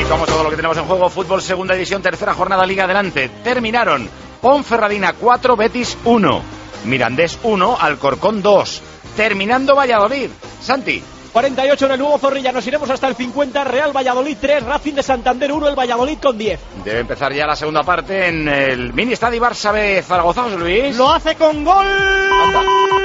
situamos todo lo que tenemos en juego. Fútbol segunda división, tercera jornada, Liga Adelante. Terminaron Ponferradina 4, Betis 1, Mirandés 1, Alcorcón 2. Terminando Valladolid. Santi. 48 en el nuevo Zorrilla, nos iremos hasta el 50. Real Valladolid 3, Racing de Santander 1, el Valladolid con 10. Debe empezar ya la segunda parte en el mini estadio Barça B Zaragoza, José Luis. Lo hace con gol. Anda.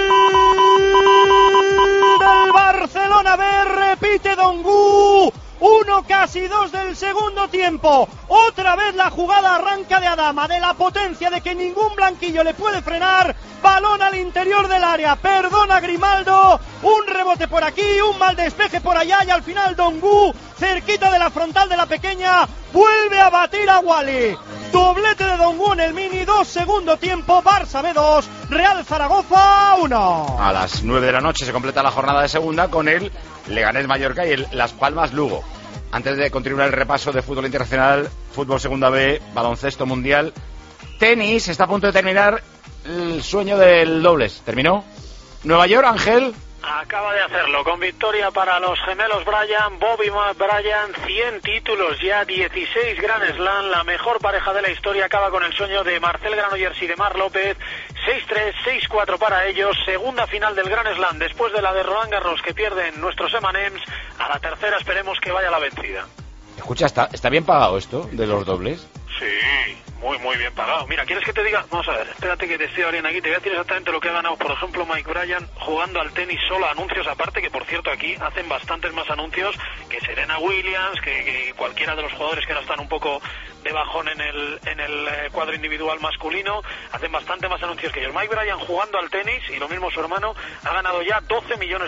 Del Barcelona B, repite Dongu. 1, casi 2 del segundo tiempo. Otra vez la jugada arranca de Adama, de la potencia de que ningún blanquillo le puede frenar. Balón al interior del área, perdona Grimaldo. Un rebote por aquí, un mal despeje por allá y al final Dongu, cerquita de la frontal de la pequeña, vuelve a batir a Wally. Doblete de Dongu en el mini, 2 segundo tiempo, Barça B2, Real Zaragoza 1. A las 9 de la noche se completa la jornada de segunda con el Leganés Mallorca y el Las Palmas Lugo. Antes de continuar el repaso de fútbol internacional, fútbol segunda B, baloncesto mundial, tenis, está a punto de terminar el sueño del dobles. ¿Terminó? Nueva York, Ángel. Acaba de hacerlo, con victoria para los gemelos Bryan, Bobby Bryan, 100 títulos ya, 16 Grand Slam, la mejor pareja de la historia, acaba con el sueño de Marcel Granollers y de Marc López, 6-3, 6-4 para ellos, segunda final del Grand Slam, después de la de Roland Garros que pierden nuestros Emanems, a la tercera esperemos que vaya la vencida. Escucha, ¿está bien pagado esto de los dobles? Sí, muy bien pagado. Mira, ¿quieres que te diga? Vamos a ver, espérate que te estoy abriendo aquí. Te voy a decir exactamente lo que ha ganado, por ejemplo, Mike Bryan jugando al tenis solo, anuncios aparte, que por cierto aquí hacen bastantes más anuncios que Serena Williams, que cualquiera de los jugadores que ahora están un poco de bajón en el cuadro individual masculino, hacen bastante más anuncios que ellos. Mike Bryan jugando al tenis, y lo mismo su hermano, ha ganado ya $12 millones.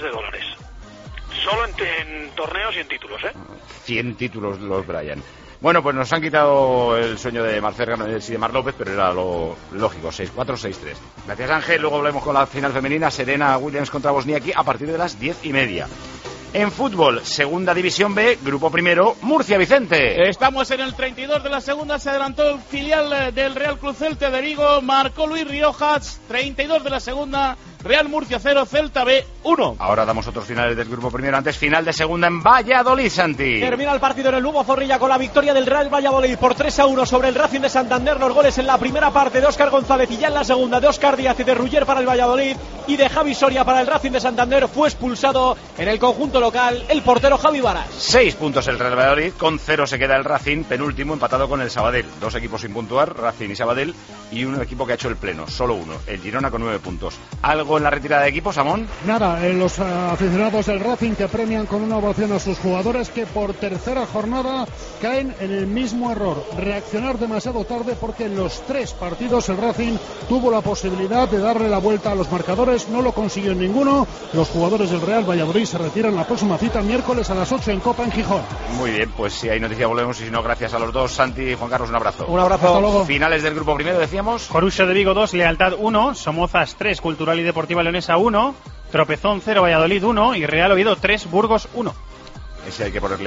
Solo en torneos y en títulos, 100 títulos los Bryan. Bueno, pues nos han quitado el sueño de Marcel Granollers y de Marc López, pero era lo lógico, 6-4, 6-3. Gracias, Ángel. Luego volvemos con la final femenina, Serena Williams contra Wozniacki a partir de las 10:30. En fútbol, segunda división B, grupo primero, Murcia, Vicente. Estamos en el 32 de la segunda, se adelantó el filial del Real Club Celta de Vigo, marcó Luis Riojas, 32 de la segunda, Real Murcia 0, Celta B 1. Ahora damos otros finales del grupo primero, antes final de segunda en Valladolid, Santi. Termina el partido en el nuevo Zorrilla con la victoria del Real Valladolid por 3-1 sobre el Racing de Santander. Los goles en la primera parte de Óscar González y ya en la segunda de Óscar Díaz y de Ruller para el Valladolid y de Javi Soria para el Racing de Santander. Fue expulsado en el conjunto local el portero Javi Varas. 6 puntos el Real Valladolid, con 0 se queda el Racing, penúltimo, empatado con el Sabadell. 2 equipos sin puntuar, Racing y Sabadell, y un equipo que ha hecho el pleno, solo uno, el Girona con 9 puntos. ¿Algo en la retirada de equipos, Samón? Nada, los aficionados del Racing que premian con una ovación a sus jugadores que por tercera jornada caen en el mismo error, reaccionar demasiado tarde, porque en los 3 partidos el Racing tuvo la posibilidad de darle la vuelta a los marcadores, no lo consiguió en ninguno. Los jugadores del Real Valladolid se retiran la próxima cita miércoles a las 8 en Copa en Gijón. Muy bien, pues si hay noticia volvemos, y si no, gracias a los dos. Santi y Juan Carlos, un abrazo. Un abrazo. Hasta luego. Finales del grupo primero, decíamos. Corucho de Vigo 2, Lealtad 1, Somozas 3, Cultural y Deportiva Leonesa 1, Tropezón 0, Valladolid 1 y Real Oviedo 3, Burgos 1. Ese hay que ponerle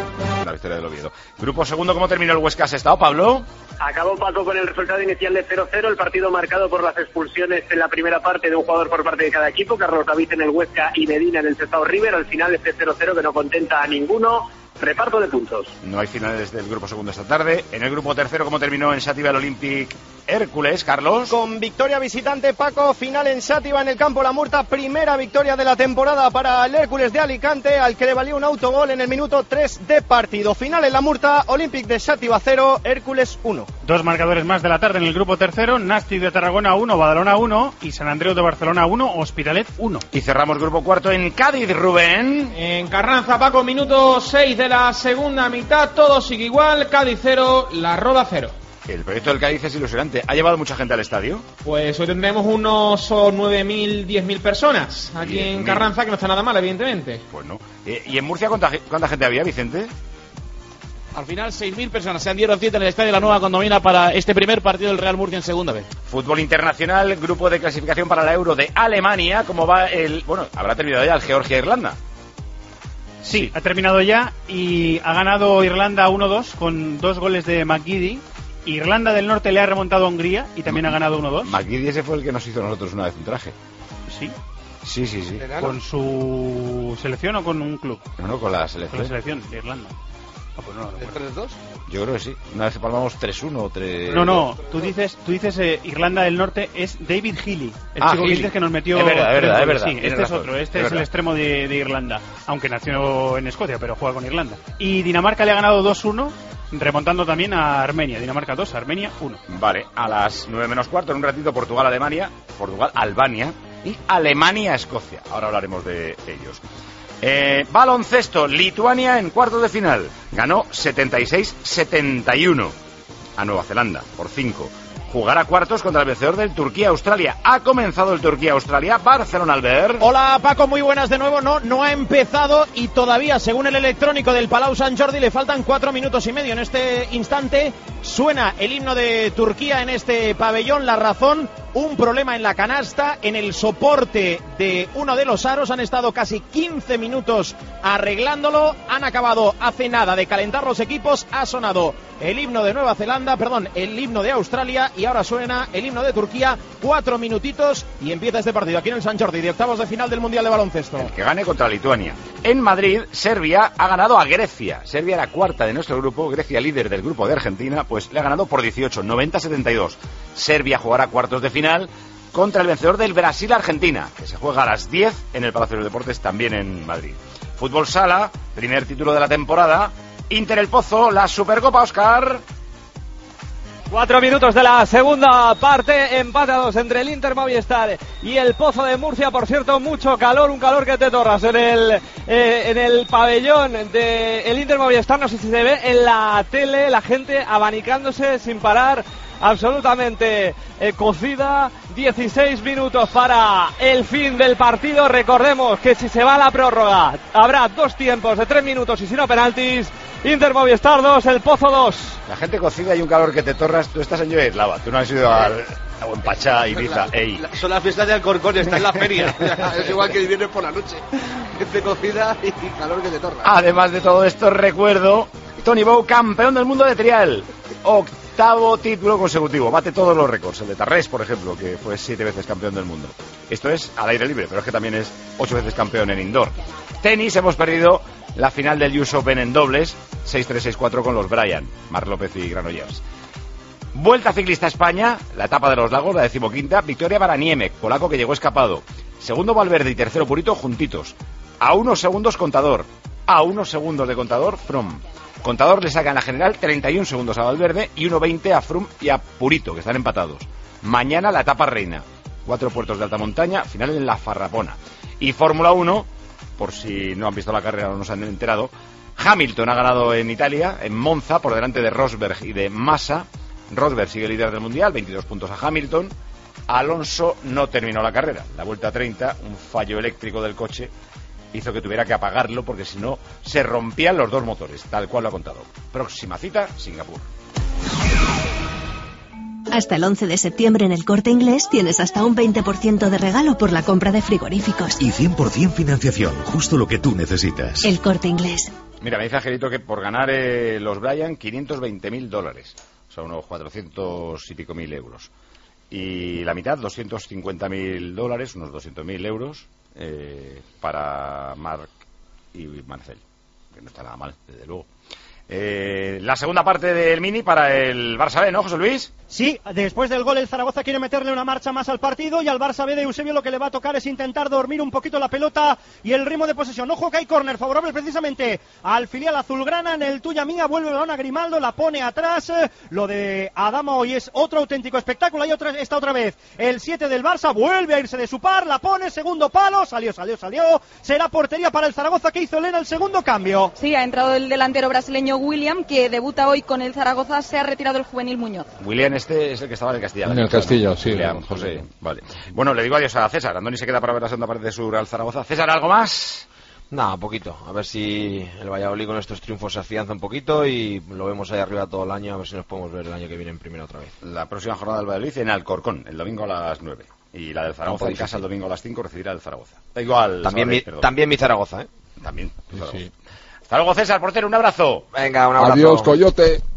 la victoria del Oviedo. Grupo segundo, ¿cómo terminó el Huesca Sestao, Pablo? Acabó Paco con el resultado inicial de 0-0, el partido marcado por las expulsiones en la primera parte de un jugador por parte de cada equipo, Carlos David en el Huesca y Medina en el Sestao River. Al final este 0-0 que no contenta a ninguno. Reparto de puntos. No hay finales del grupo segundo esta tarde. En el grupo tercero, ¿cómo terminó en Sátiva el Olympic Hércules, Carlos? Con victoria visitante, Paco, final en Sátiva en el campo La Murta, primera victoria de la temporada para el Hércules de Alicante, al que le valió un autogol en el minuto 3 de partido. Final en La Murta, Olympic de Sátiva 0, Hércules 1. 2 marcadores más de la tarde en el grupo tercero, Nàstic de Tarragona 1, Badalona 1 y Sant Andreu de Barcelona 1, Hospitalet 1. Y cerramos grupo cuarto en Cádiz, Rubén. En Carranza, Paco, minuto 6 de la segunda mitad, todo sigue igual, Cádiz 0, La Roda 0. El proyecto del Cádiz es ilusionante. ¿Ha llevado mucha gente al estadio? Pues hoy tendremos unos 9.000, 10.000 personas aquí en Carranza, que no está nada mal, evidentemente. Pues no. ¿Y en Murcia cuánta gente había, Vicente? Al final 6.000 personas se dieron cita en el estadio de la Nueva Condomina para este primer partido del Real Murcia en segunda vez. Fútbol internacional, grupo de clasificación para la Euro de Alemania. ¿Cómo va el...? Bueno, habrá terminado ya el Georgia-Irlanda. Sí, ha terminado ya y ha ganado Irlanda 1-2 con 2 goles de McGeady. Irlanda del Norte le ha remontado a Hungría y también ha ganado 1-2. McGeady ese fue el que nos hizo a nosotros una vez un traje. Sí. Sí. ¿Con su selección o con un club? No, con la selección. Con la selección de Irlanda. Pues no, ¿El 3-2? Yo creo que sí. Una vez que palmamos 3-1 o 3... No, tú dices Irlanda del Norte es David Healy, el chico Healy. que dices que nos metió... Es verdad. Sí, este es otro, este es el extremo de Irlanda, aunque nació en Escocia, pero juega con Irlanda. Y Dinamarca le ha ganado 2-1, remontando también a Armenia. Dinamarca 2, Armenia 1. Vale, a las 9 menos cuarto, en un ratito, Portugal-Alemania, Portugal-Albania y Alemania-Escocia. Ahora hablaremos de ellos. Baloncesto, Lituania en cuartos de final. Ganó 76-71 a Nueva Zelanda por 5. Jugará cuartos contra el vencedor del Turquía-Australia. Ha comenzado el Turquía-Australia. Barcelona, Albert. Hola Paco, muy buenas de nuevo. No ha empezado y todavía, según el electrónico del Palau Sant Jordi, le faltan 4 minutos y medio. En este instante suena el himno de Turquía en este pabellón. La razón: un problema en la canasta, en el soporte de uno de los aros. Han estado casi 15 minutos arreglándolo. Han acabado hace nada de calentar los equipos. Ha sonado el himno de Nueva Zelanda, el himno de Australia, y ahora suena el himno de Turquía. 4 minutitos y empieza este partido aquí en el Sant Jordi de octavos de final del Mundial de Baloncesto. El que gane contra Lituania. En Madrid, Serbia ha ganado a Grecia. Serbia era cuarta de nuestro grupo, Grecia líder del grupo de Argentina, pues le ha ganado por 18, 90-72. Serbia jugará cuartos de final contra el vencedor del Brasil-Argentina, que se juega a las 10 en el Palacio de los Deportes, también en Madrid. Fútbol sala, primer título de la temporada. Inter El Pozo, la Supercopa, Óscar. 4 minutos de la segunda parte, empatados entre el Inter Movistar y el Pozo de Murcia. Por cierto, mucho calor, un calor que te torras en el pabellón del Inter Movistar. No sé si se ve en la tele, la gente abanicándose sin parar, absolutamente cocida. 16 minutos para el fin del partido. Recordemos que si se va a la prórroga habrá 2 tiempos de 3 minutos y si no penaltis. Inter Movistar 2, el Pozo 2. La gente cocida y un calor que te torras. Tú estás en Yoyeslava, tú no has ido a Pachá, Ibiza, Son las fiestas de Alcorcón, está en la feria. Es igual que el viernes por la noche. Gente cocida y calor que te torras. Además de todo esto, recuerdo, Tony Bow, campeón del mundo de trial. Octavo título consecutivo, bate todos los récords. El de Tarrés, por ejemplo, que fue 7 veces campeón del mundo. Esto es al aire libre, pero es que también es 8 veces campeón en indoor. Tenis, hemos perdido la final del US Open en dobles, 6-3, 6-4 con los Bryan, Marc López y Granollers. Vuelta ciclista a España, la etapa de los Lagos, la 15ª, victoria para Niemek, polaco que llegó escapado. Segundo Valverde y tercero Purito juntitos. A 1 segundos Contador, a 1 segundos de Contador Froome. Contador le saca en la general 31 segundos a Valverde y 1.20 a Froome y a Purito, que están empatados. Mañana la etapa reina, 4 puertos de alta montaña, final en la Farrapona. Y Fórmula 1, por si no han visto la carrera o no se han enterado, Hamilton ha ganado en Italia, en Monza, por delante de Rosberg y de Massa. Rosberg sigue líder del Mundial, 22 puntos a Hamilton. Alonso no terminó la carrera. La vuelta 30, un fallo eléctrico del coche hizo que tuviera que apagarlo porque si no se rompían los 2 motores, tal cual lo ha contado. Próxima cita, Singapur. Hasta el 11 de septiembre en El Corte Inglés tienes hasta un 20% de regalo por la compra de frigoríficos. Y 100% financiación, justo lo que tú necesitas. El Corte Inglés. Mira, me dice Angelito que por ganar los Bryan, $520.000. O sea, unos 400 y pico mil euros. Y la mitad, $250.000, unos 200.000 euros, para Marc y Marcel. Que no está nada mal, desde luego. La segunda parte del Mini para el Barça B, ¿no, José Luis? Sí, después del gol el Zaragoza quiere meterle una marcha más al partido y al Barça B de Eusebio lo que le va a tocar es intentar dormir un poquito la pelota y el ritmo de posesión. Ojo que hay córner favorable precisamente al filial azulgrana. En el tuya mía vuelve el balón a Grimaldo, la pone atrás. Lo de Adama hoy es otro auténtico espectáculo. Está otra vez el 7 del Barça, vuelve a irse de su par, la pone, segundo palo, salió. Será portería para el Zaragoza que hizo Elena el segundo cambio. Sí, ha entrado el delantero brasileño William, que debuta hoy con el Zaragoza. Se ha retirado el juvenil Muñoz. William este es el que estaba en el Castilla. En el Castilla, ¿no? Sí. William, José, vale. Bueno, le digo adiós a César. Andoni se queda para ver la segunda parte de su Real Zaragoza. César, ¿algo más? Nada, poquito. A ver si el Valladolid con estos triunfos se afianza un poquito y lo vemos ahí arriba todo el año. A ver si nos podemos ver el año que viene en primera otra vez. La próxima jornada del Valladolid en Alcorcón, el domingo a las 9. Y la del Zaragoza en casa el domingo a las 5 recibirá el Zaragoza. Igual. También mi Zaragoza, ¿eh? También. Sí. Hasta luego, César, portero, un abrazo. Venga, un abrazo. Adiós, Coyote.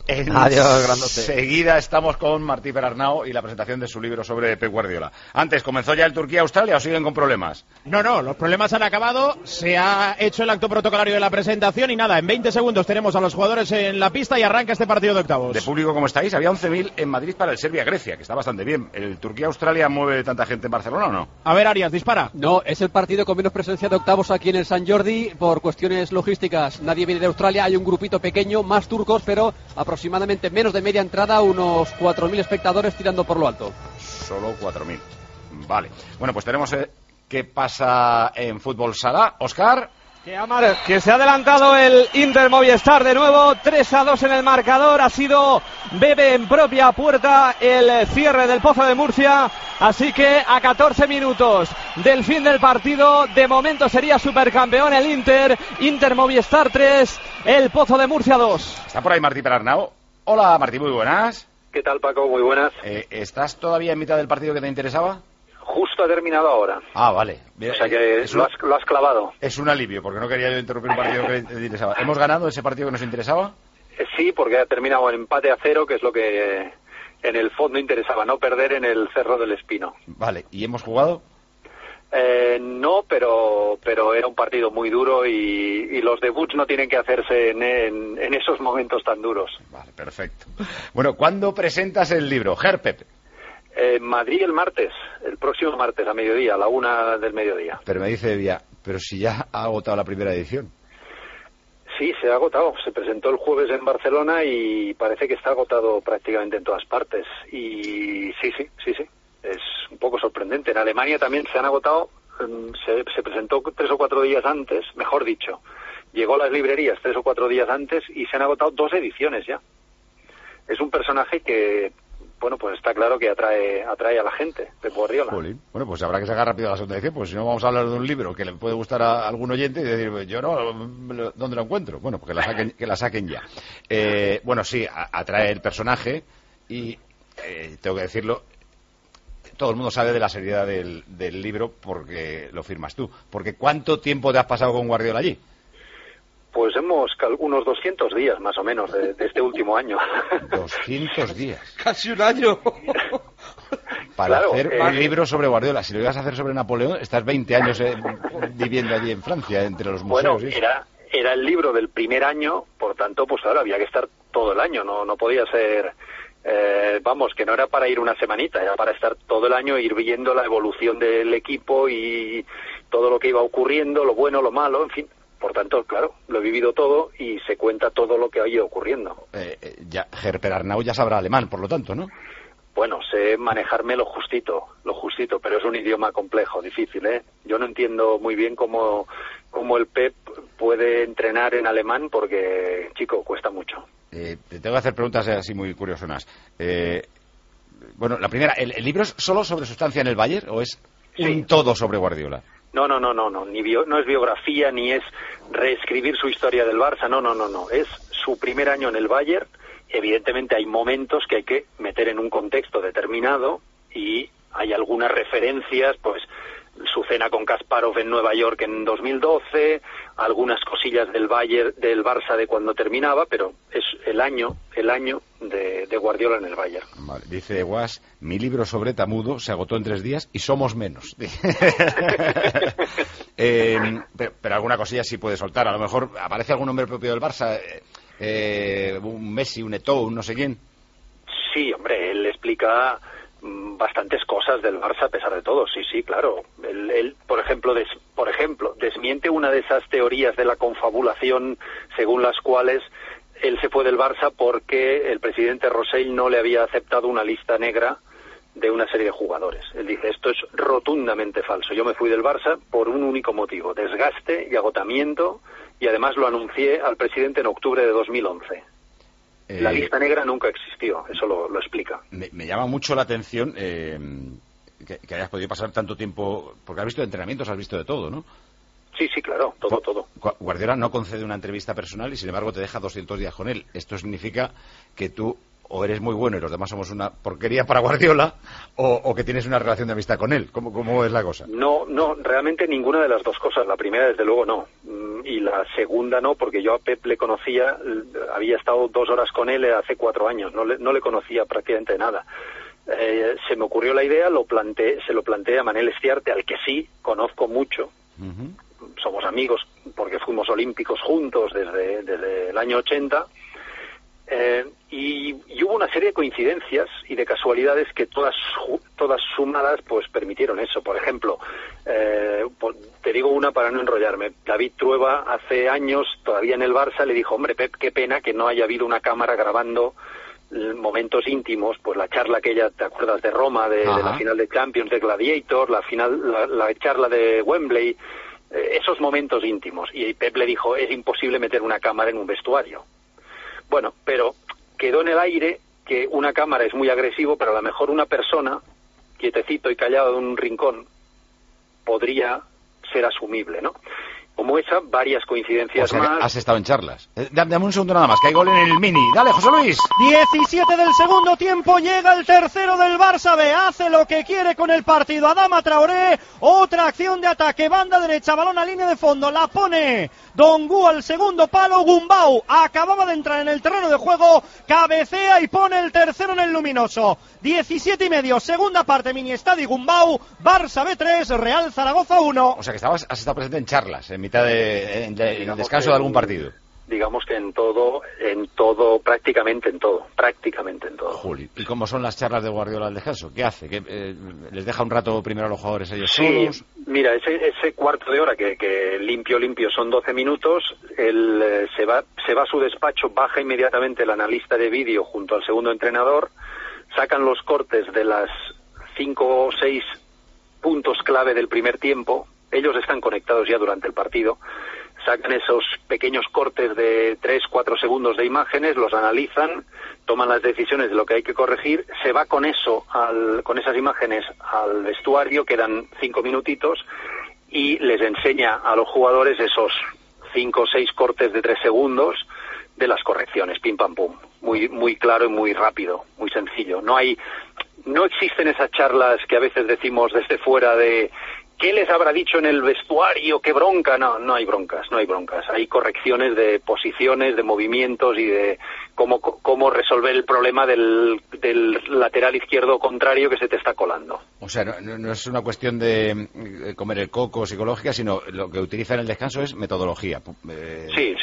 Adiós, grandote. Enseguida estamos con Martí Perarnau y la presentación de su libro sobre Pep Guardiola. Antes, ¿comenzó ya el Turquía-Australia o siguen con problemas? No, los problemas han acabado, se ha hecho el acto protocolario de la presentación y nada, en 20 segundos tenemos a los jugadores en la pista y arranca este partido de octavos. ¿De público cómo estáis? Había 11.000 en Madrid para el Serbia-Grecia, que está bastante bien. ¿El Turquía-Australia mueve tanta gente en Barcelona o no? A ver, Arias, dispara. No, es el partido con menos presencia de octavos aquí en el Sant Jordi por cuestiones logísticas. Nadie viene de Australia, hay un grupito pequeño, más turcos, pero aproximadamente menos de media entrada, unos 4.000 espectadores tirando por lo alto. Solo 4.000. Vale. Bueno, pues tenemos qué pasa en fútbol sala. Óscar. Que se ha adelantado el Inter Movistar de nuevo, 3-2 en el marcador, ha sido Bebe en propia puerta el cierre del Pozo de Murcia, así que a 14 minutos del fin del partido, de momento sería supercampeón el Inter Movistar 3, el Pozo de Murcia 2. Está por ahí Martí Perarnau. Hola Martí, muy buenas. ¿Qué tal, Paco? Muy buenas. ¿Estás todavía en mitad del partido que te interesaba? Justo ha terminado ahora. Ah, vale. O sea que lo has clavado. Es un alivio, porque no quería yo interrumpir un partido que te interesaba. ¿Hemos ganado ese partido que nos interesaba? Sí, porque ha terminado en empate a 0, que es lo que en el fondo interesaba, no perder en el Cerro del Espino. Vale, ¿y hemos jugado? No, pero era un partido muy duro y los debuts no tienen que hacerse en esos momentos tan duros. Vale, perfecto. Bueno, ¿cuándo presentas el libro? Gerpep. Madrid el próximo martes a mediodía, a la 1 del mediodía. Pero me dice Vía, pero si ya ha agotado la primera edición. Sí, se ha agotado. Se presentó el jueves en Barcelona y parece que está agotado prácticamente en todas partes. Y sí. Es un poco sorprendente. En Alemania también se han agotado, se presentó 3 o 4 días antes, mejor dicho. Llegó a las librerías 3 o 4 días antes y se han agotado 2 ediciones ya. Es un personaje que... Bueno, pues está claro que atrae a la gente, Pep Guardiola. Jolín. Bueno, pues habrá que sacar rápido la segunda edición, pues si no vamos a hablar de un libro que le puede gustar a algún oyente y decir, pues yo no, ¿dónde lo encuentro? Bueno, pues que la saquen ya. Bueno, sí, atrae el personaje y, tengo que decirlo, todo el mundo sabe de la seriedad del libro porque lo firmas tú. Porque ¿cuánto tiempo te has pasado con Guardiola allí? Pues unos 200 días más o menos de este último año. 200 días. Casi un año. Para hacer un libro sobre Guardiola. Si lo ibas a hacer sobre Napoleón, estás 20 años viviendo allí en Francia, entre los museos. Bueno, era el libro del primer año, por tanto, pues ahora había que estar todo el año. No podía ser... que no era para ir una semanita, era para estar todo el año, ir viendo la evolución del equipo y todo lo que iba ocurriendo, lo bueno, lo malo, en fin. Por tanto, claro, lo he vivido todo y se cuenta todo lo que ha ido ocurriendo. Gerper Arnau ya sabrá alemán, por lo tanto, ¿no? Bueno, sé manejarme lo justito, pero es un idioma complejo, difícil, ¿eh? Yo no entiendo muy bien cómo el Pep puede entrenar en alemán porque, chico, cuesta mucho. Te tengo que hacer preguntas así muy curiosonas. Bueno, la primera, ¿el libro es solo sobre su estancia en el Bayern o es un todo sobre Guardiola? No, no es biografía ni es reescribir su historia del Barça, no, es su primer año en el Bayern. Evidentemente hay momentos que hay que meter en un contexto determinado y hay algunas referencias, pues su cena con Kasparov en Nueva York en 2012, algunas cosillas del Bayern, del Barça de cuando terminaba, pero es el año de Guardiola en el Bayern. Vale, dice Guas, mi libro sobre Tamudo se agotó en 3 días y somos menos. Pero alguna cosilla sí puede soltar. A lo mejor aparece algún nombre propio del Barça, un Messi, un Eto'o, un no sé quién. Sí, hombre, él explica bastantes cosas del Barça a pesar de todo, sí, claro. Él por ejemplo, desmiente una de esas teorías de la confabulación según las cuales él se fue del Barça porque el presidente Rosell no le había aceptado una lista negra de una serie de jugadores. Él dice, esto es rotundamente falso. Yo me fui del Barça por un único motivo, desgaste y agotamiento, y además lo anuncié al presidente en octubre de 2011. La lista negra nunca existió, eso lo explica. Me llama mucho la atención que hayas podido pasar tanto tiempo, porque has visto entrenamientos, has visto de todo, ¿no? Sí, claro, todo. Guardiola no concede una entrevista personal y sin embargo te deja 200 días con él. Esto significa que tú o eres muy bueno y los demás somos una porquería para Guardiola, o que tienes una relación de amistad con él. ¿Cómo es la cosa? No, realmente ninguna de las dos cosas. La primera, desde luego, no. Y la segunda no, porque yo a Pep le conocía, había estado 2 horas con él hace 4 años, no le conocía prácticamente nada. Se me ocurrió la idea, se lo planteé a Manel Estiarte, al que sí conozco mucho. Somos amigos porque fuimos olímpicos juntos desde el año 80. Y hubo una serie de coincidencias y de casualidades que todas sumadas pues permitieron eso. Por ejemplo, te digo una para no enrollarme. David Trueba hace años, todavía en el Barça, le dijo: hombre, Pep, qué pena que no haya habido una cámara grabando momentos íntimos, pues la charla aquella, ¿te acuerdas de Roma, de la final de Champions, de Gladiator, la charla de Wembley, esos momentos íntimos? Y Pep le dijo: es imposible meter una cámara en un vestuario. Bueno, pero quedó en el aire que una cámara es muy agresivo, pero a lo mejor una persona, quietecito y callado en un rincón, podría ser asumible, ¿no? Como esa, varias coincidencias más. Has estado en charlas. Dame un segundo nada más, que hay gol en el Mini. Dale, José Luis. 17 del segundo tiempo, llega el tercero del Barça B. Hace lo que quiere con el partido Adama Traoré. Otra acción de ataque, banda derecha, balón a línea de fondo. La pone Dongu al segundo palo. Gumbau acababa de entrar en el terreno de juego. Cabecea y pone el tercero en el luminoso. 17:30, segunda parte, Mini Estadio Gumbau. Barça B3, Real Zaragoza 1. O sea que has estado presente en charlas, en mitad en el descanso de algún partido. Digamos que en todo, prácticamente en todo. Juli, ¿y cómo son las charlas de Guardiola al descanso? ¿Qué hace? ¿Les deja un rato primero a los jugadores ellos solos? Mira, ese cuarto de hora que limpio son 12 minutos, él se va a su despacho, baja inmediatamente el analista de vídeo junto al segundo entrenador, sacan los cortes de las 5 o 6 puntos clave del primer tiempo. Ellos están conectados ya durante el partido, sacan esos pequeños cortes de 3-4 segundos de imágenes, los analizan, toman las decisiones de lo que hay que corregir, se va con con esas imágenes al vestuario, quedan 5 minutitos, y les enseña a los jugadores esos 5 o 6 cortes de 3 segundos de las correcciones, pim pam pum, muy claro y muy rápido, muy sencillo. No existen esas charlas que a veces decimos desde fuera de ¿qué les habrá dicho en el vestuario? ¡Qué bronca! No hay broncas. Hay correcciones de posiciones, de movimientos y de cómo resolver el problema del lateral izquierdo contrario que se te está colando. O sea, no es una cuestión de comer el coco psicológica, sino lo que utiliza en el descanso es metodología. Sí,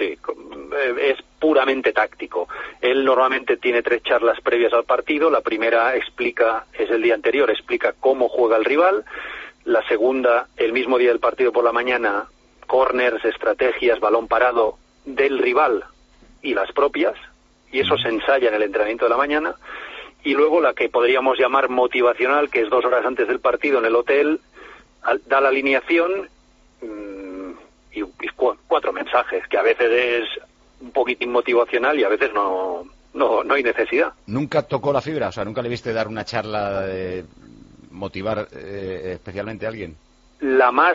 es puramente táctico. Él normalmente tiene 3 charlas previas al partido. La primera es el día anterior, explica cómo juega el rival. La segunda, el mismo día del partido por la mañana, corners, estrategias, balón parado del rival y las propias, y eso se ensaya en el entrenamiento de la mañana. Y luego la que podríamos llamar motivacional, que es 2 horas antes del partido en el hotel, da la alineación y 4 mensajes, que a veces es un poquitín motivacional y a veces no hay necesidad. ¿Nunca tocó la fibra? O sea, ¿nunca le viste dar una charla de motivar especialmente a alguien? La más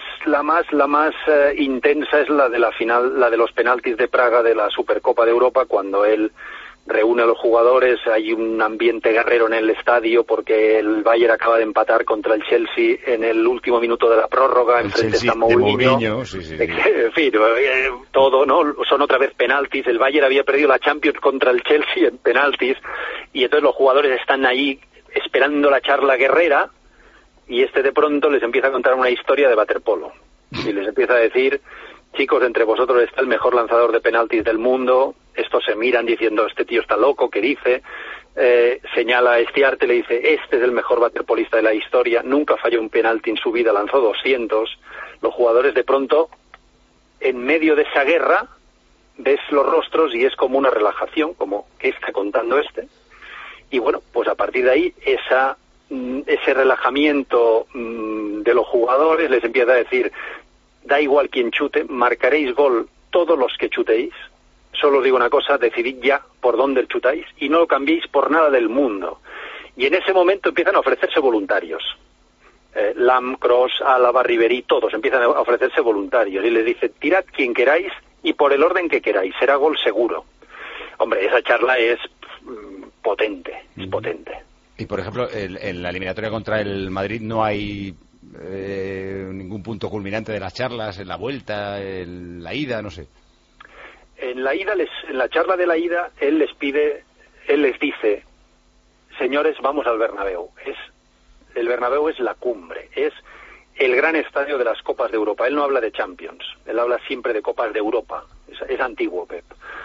intensa es la de la final, la de los penaltis de Praga de la Supercopa de Europa, cuando él reúne a los jugadores. Hay un ambiente guerrero en el estadio porque el Bayern acaba de empatar contra el Chelsea en el último minuto de la prórroga, enfrente está Mourinho. Sí. En fin, todo, ¿no? Son otra vez penaltis. El Bayern había perdido la Champions contra el Chelsea en penaltis y entonces los jugadores están ahí esperando la charla guerrera. Y de pronto les empieza a contar una historia de waterpolo. Y les empieza a decir: chicos, entre vosotros está el mejor lanzador de penaltis del mundo. Estos se miran diciendo: este tío está loco, ¿qué dice? Señala a Estiarte, le dice: este es el mejor waterpolista de la historia, nunca falló un penalti en su vida, lanzó 200. Los jugadores de pronto, en medio de esa guerra, ves los rostros y es como una relajación, como ¿qué está contando este? Y bueno, pues a partir de ahí, ese relajamiento de los jugadores les empieza a decir: da igual quién chute, marcaréis gol todos los que chutéis, solo os digo una cosa, decidid ya por dónde chutáis y no lo cambiéis por nada del mundo. Y en ese momento empiezan a ofrecerse voluntarios. Lam, Kroos, Álava, Ribery, todos empiezan a ofrecerse voluntarios y les dice: tirad quien queráis y por el orden que queráis, será gol seguro. Hombre, esa charla es potente, es potente. Y por ejemplo, en la eliminatoria contra el Madrid no hay ningún punto culminante de las charlas, en la vuelta, en la ida, no sé. En la charla de la ida, él les dice, señores, vamos al Bernabéu. El Bernabéu es la cumbre, es el gran estadio de las Copas de Europa. Él no habla de Champions, él habla siempre de Copas de Europa. Es antiguo, Pep.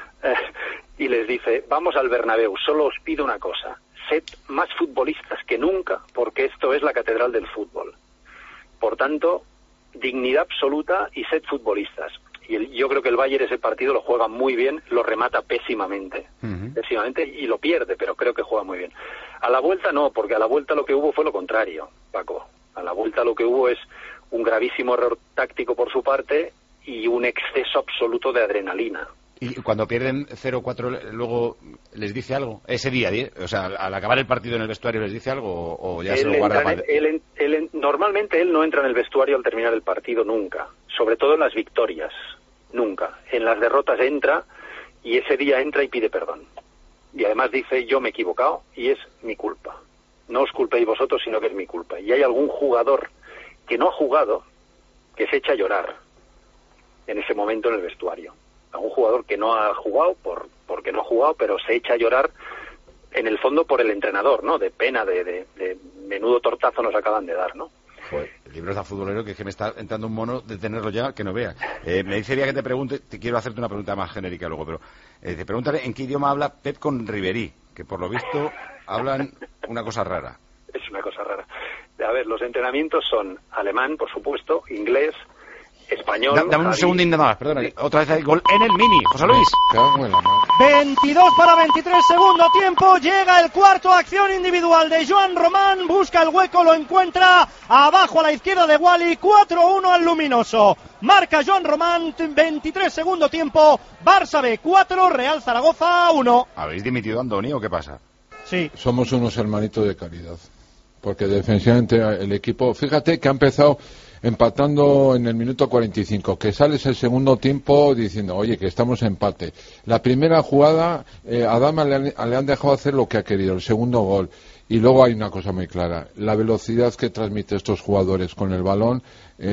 Y les dice, vamos al Bernabéu, solo os pido una cosa, sed más futbolistas que nunca, porque esto es la catedral del fútbol. Por tanto, dignidad absoluta y sed futbolistas. Y yo creo que el Bayern ese partido lo juega muy bien, lo remata pésimamente, y lo pierde, pero creo que juega muy bien. A la vuelta no, porque a la vuelta lo que hubo fue lo contrario, Paco. A la vuelta lo que hubo es un gravísimo error táctico por su parte y un exceso absoluto de adrenalina. Y cuando pierden 0-4, luego les dice algo, ese día, o sea, al acabar el partido en el vestuario les dice algo o ya se lo guarda para... Normalmente él no entra en el vestuario al terminar el partido nunca, sobre todo en las victorias, nunca. En las derrotas entra y ese día entra y pide perdón. Y además dice, yo me he equivocado y es mi culpa. No os culpéis vosotros, sino que es mi culpa. Y hay algún jugador que no ha jugado que se echa a llorar en ese momento en el vestuario. Algún jugador que no ha jugado porque no ha jugado, pero se echa a llorar en el fondo por el entrenador, ¿no? De pena, de menudo tortazo nos acaban de dar, ¿no? Joder, el libro está futbolero que me está entrando un mono de tenerlo ya que no vea. Me dice que te pregunte, te quiero hacerte una pregunta más genérica luego, pero te preguntaré en qué idioma habla Pep con Ribéry, que por lo visto hablan una cosa rara. Es una cosa rara. A ver, los entrenamientos son alemán, por supuesto, inglés, español... Dame un segundín nada más, perdona. Otra vez hay gol en el Mini, José Luis. 22 para 23, segundo tiempo. Llega el cuarto, acción individual de Joan Román. Busca el hueco, lo encuentra abajo a la izquierda de Wally. 4-1 al Luminoso. Marca Joan Román, 23, segundo tiempo. Barça B 4, Real Zaragoza 1. ¿Habéis dimitido a Andoni o qué pasa? Sí. Somos unos hermanitos de calidad. Porque defensivamente el equipo, fíjate que ha empezado empatando en el minuto 45, que sales el segundo tiempo diciendo, oye, que estamos en empate. La primera jugada, a Dama le han dejado hacer lo que ha querido, el segundo gol. Y luego hay una cosa muy clara, la velocidad que transmite estos jugadores con el balón,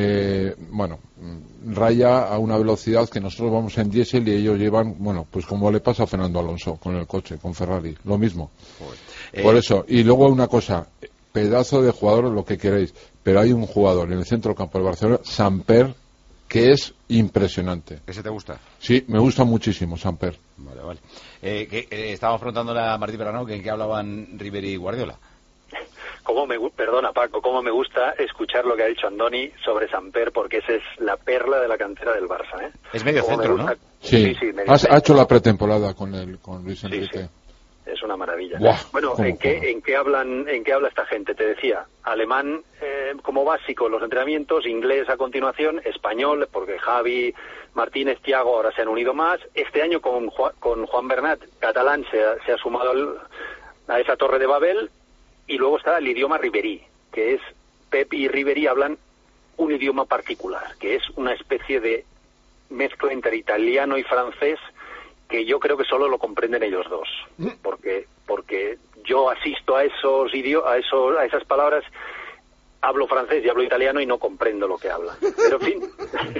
raya a una velocidad que nosotros vamos en diésel y ellos llevan, pues como le pasa a Fernando Alonso con el coche, con Ferrari, lo mismo. Por eso, y luego una cosa, pedazo de jugador, lo que queréis, pero hay un jugador en el centro del campo del Barcelona, Samper, que es impresionante. ¿Ese te gusta? Sí, me gusta muchísimo Samper. Vale. Estábamos preguntándole a Martí Perarnau que en qué hablaban Ribéry y Guardiola. Perdona Paco, cómo me gusta escuchar lo que ha dicho Andoni sobre Samper, porque esa es la perla de la cantera del Barça, ¿eh? Es medio centro, ¿no? Sí, ha hecho la pretemporada con Luis Enrique. Sí. Es una maravilla. Buah, bueno, ¿en qué habla esta gente? Te decía, alemán como básico en los entrenamientos, inglés a continuación, español, porque Javi, Martínez, Thiago ahora se han unido más. Este año con Juan Bernat, catalán se ha sumado a esa torre de Babel. Y luego está el idioma Ribéry, que es Pep y Ribéry hablan un idioma particular, que es una especie de mezcla entre italiano y francés, que yo creo que solo lo comprenden ellos dos, porque yo asisto a esas palabras, hablo francés y hablo italiano y no comprendo lo que hablan. Pero en fin,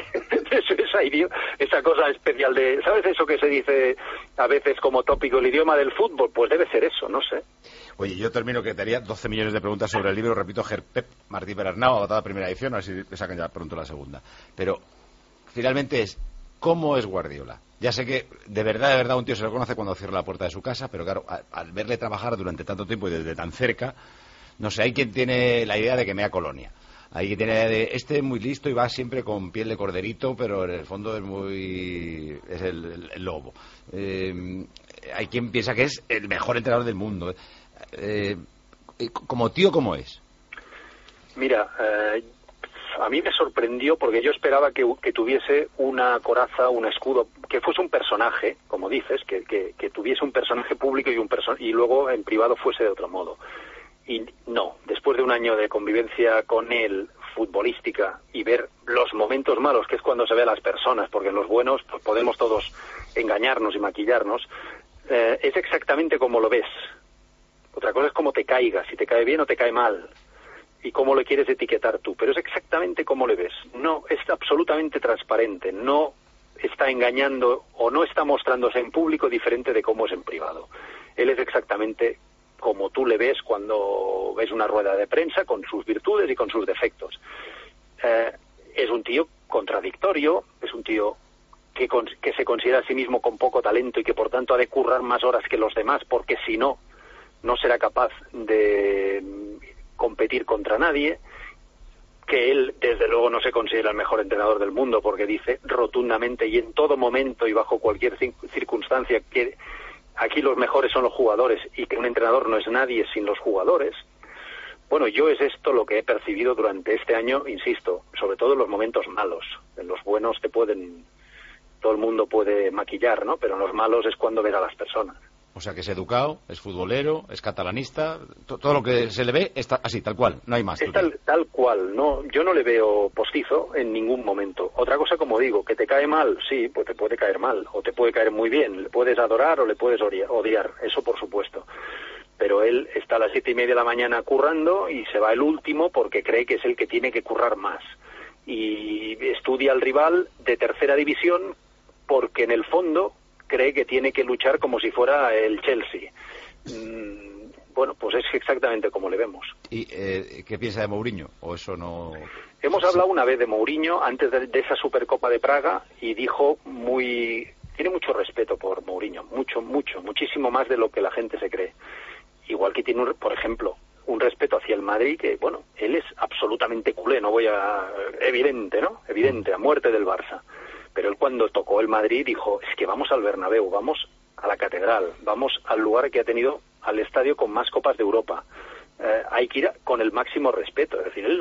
esa cosa especial de, ¿sabes eso que se dice a veces como tópico, el idioma del fútbol? Pues debe ser eso, no sé. Oye, yo termino que te haría 12 millones de preguntas sobre el libro, repito, Pep, Martí Perarnau, agotada primera edición, a ver si le sacan ya pronto la segunda. Pero finalmente ¿cómo es Guardiola? Ya sé que de verdad un tío se lo conoce cuando cierra la puerta de su casa, pero claro, al verle trabajar durante tanto tiempo y desde tan cerca, no sé, hay quien tiene la idea de que mea colonia. Hay quien tiene la idea de, es muy listo y va siempre con piel de corderito, pero en el fondo es el lobo. Hay quien piensa que es el mejor entrenador del mundo. Como tío, ¿cómo es? Mira, a mí me sorprendió porque yo esperaba que tuviese una coraza, un escudo, que fuese un personaje, como dices, que tuviese un personaje público y luego en privado fuese de otro modo. Y no, después de un año de convivencia con él, futbolística, y ver los momentos malos, que es cuando se ve a las personas, porque en los buenos pues, podemos todos engañarnos y maquillarnos, es exactamente como lo ves. Otra cosa es cómo te caiga, si te cae bien o te cae mal, y cómo le quieres etiquetar tú, pero es exactamente como le ves. No, es absolutamente transparente, no está engañando o no está mostrándose en público diferente de cómo es en privado. Él es exactamente como tú le ves cuando ves una rueda de prensa, con sus virtudes y con sus defectos. Es un tío contradictorio, es un tío que se considera a sí mismo con poco talento y que por tanto ha de currar más horas que los demás, porque si no, no será capaz de competir contra nadie, que él desde luego no se considera el mejor entrenador del mundo, porque dice rotundamente y en todo momento y bajo cualquier circunstancia que aquí los mejores son los jugadores y que un entrenador no es nadie sin los jugadores. Bueno, yo es esto lo que he percibido durante este año, insisto, sobre todo en los momentos malos. En los buenos todo el mundo puede maquillar, ¿no? Pero en los malos es cuando ves a las personas. O sea que es educado, es futbolero, es catalanista, todo lo que se le ve está así, tal cual, no hay más. Es tal cual, no, yo no le veo postizo en ningún momento. Otra cosa, como digo, que te cae mal, sí, pues te puede caer mal, o te puede caer muy bien, le puedes adorar o le puedes odiar, eso por supuesto. Pero él está a las 7:30 de la mañana currando y se va el último porque cree que es el que tiene que currar más. Y estudia al rival de tercera división porque en el fondo cree que tiene que luchar como si fuera el Chelsea. Bueno, pues es exactamente como le vemos. ¿Y qué piensa de Mourinho? ¿O eso no...? Hemos hablado una vez de Mourinho antes de esa Supercopa de Praga y dijo tiene mucho respeto por Mourinho, muchísimo más de lo que la gente se cree. Igual que tiene, por ejemplo, un respeto hacia el Madrid que, bueno, él es absolutamente culé, evidente, ¿no? Evidente, a muerte del Barça. Pero él cuando tocó el Madrid dijo, es que vamos al Bernabéu, vamos a la Catedral, vamos al lugar que ha tenido, al estadio con más copas de Europa. Hay que ir con el máximo respeto, es decir, él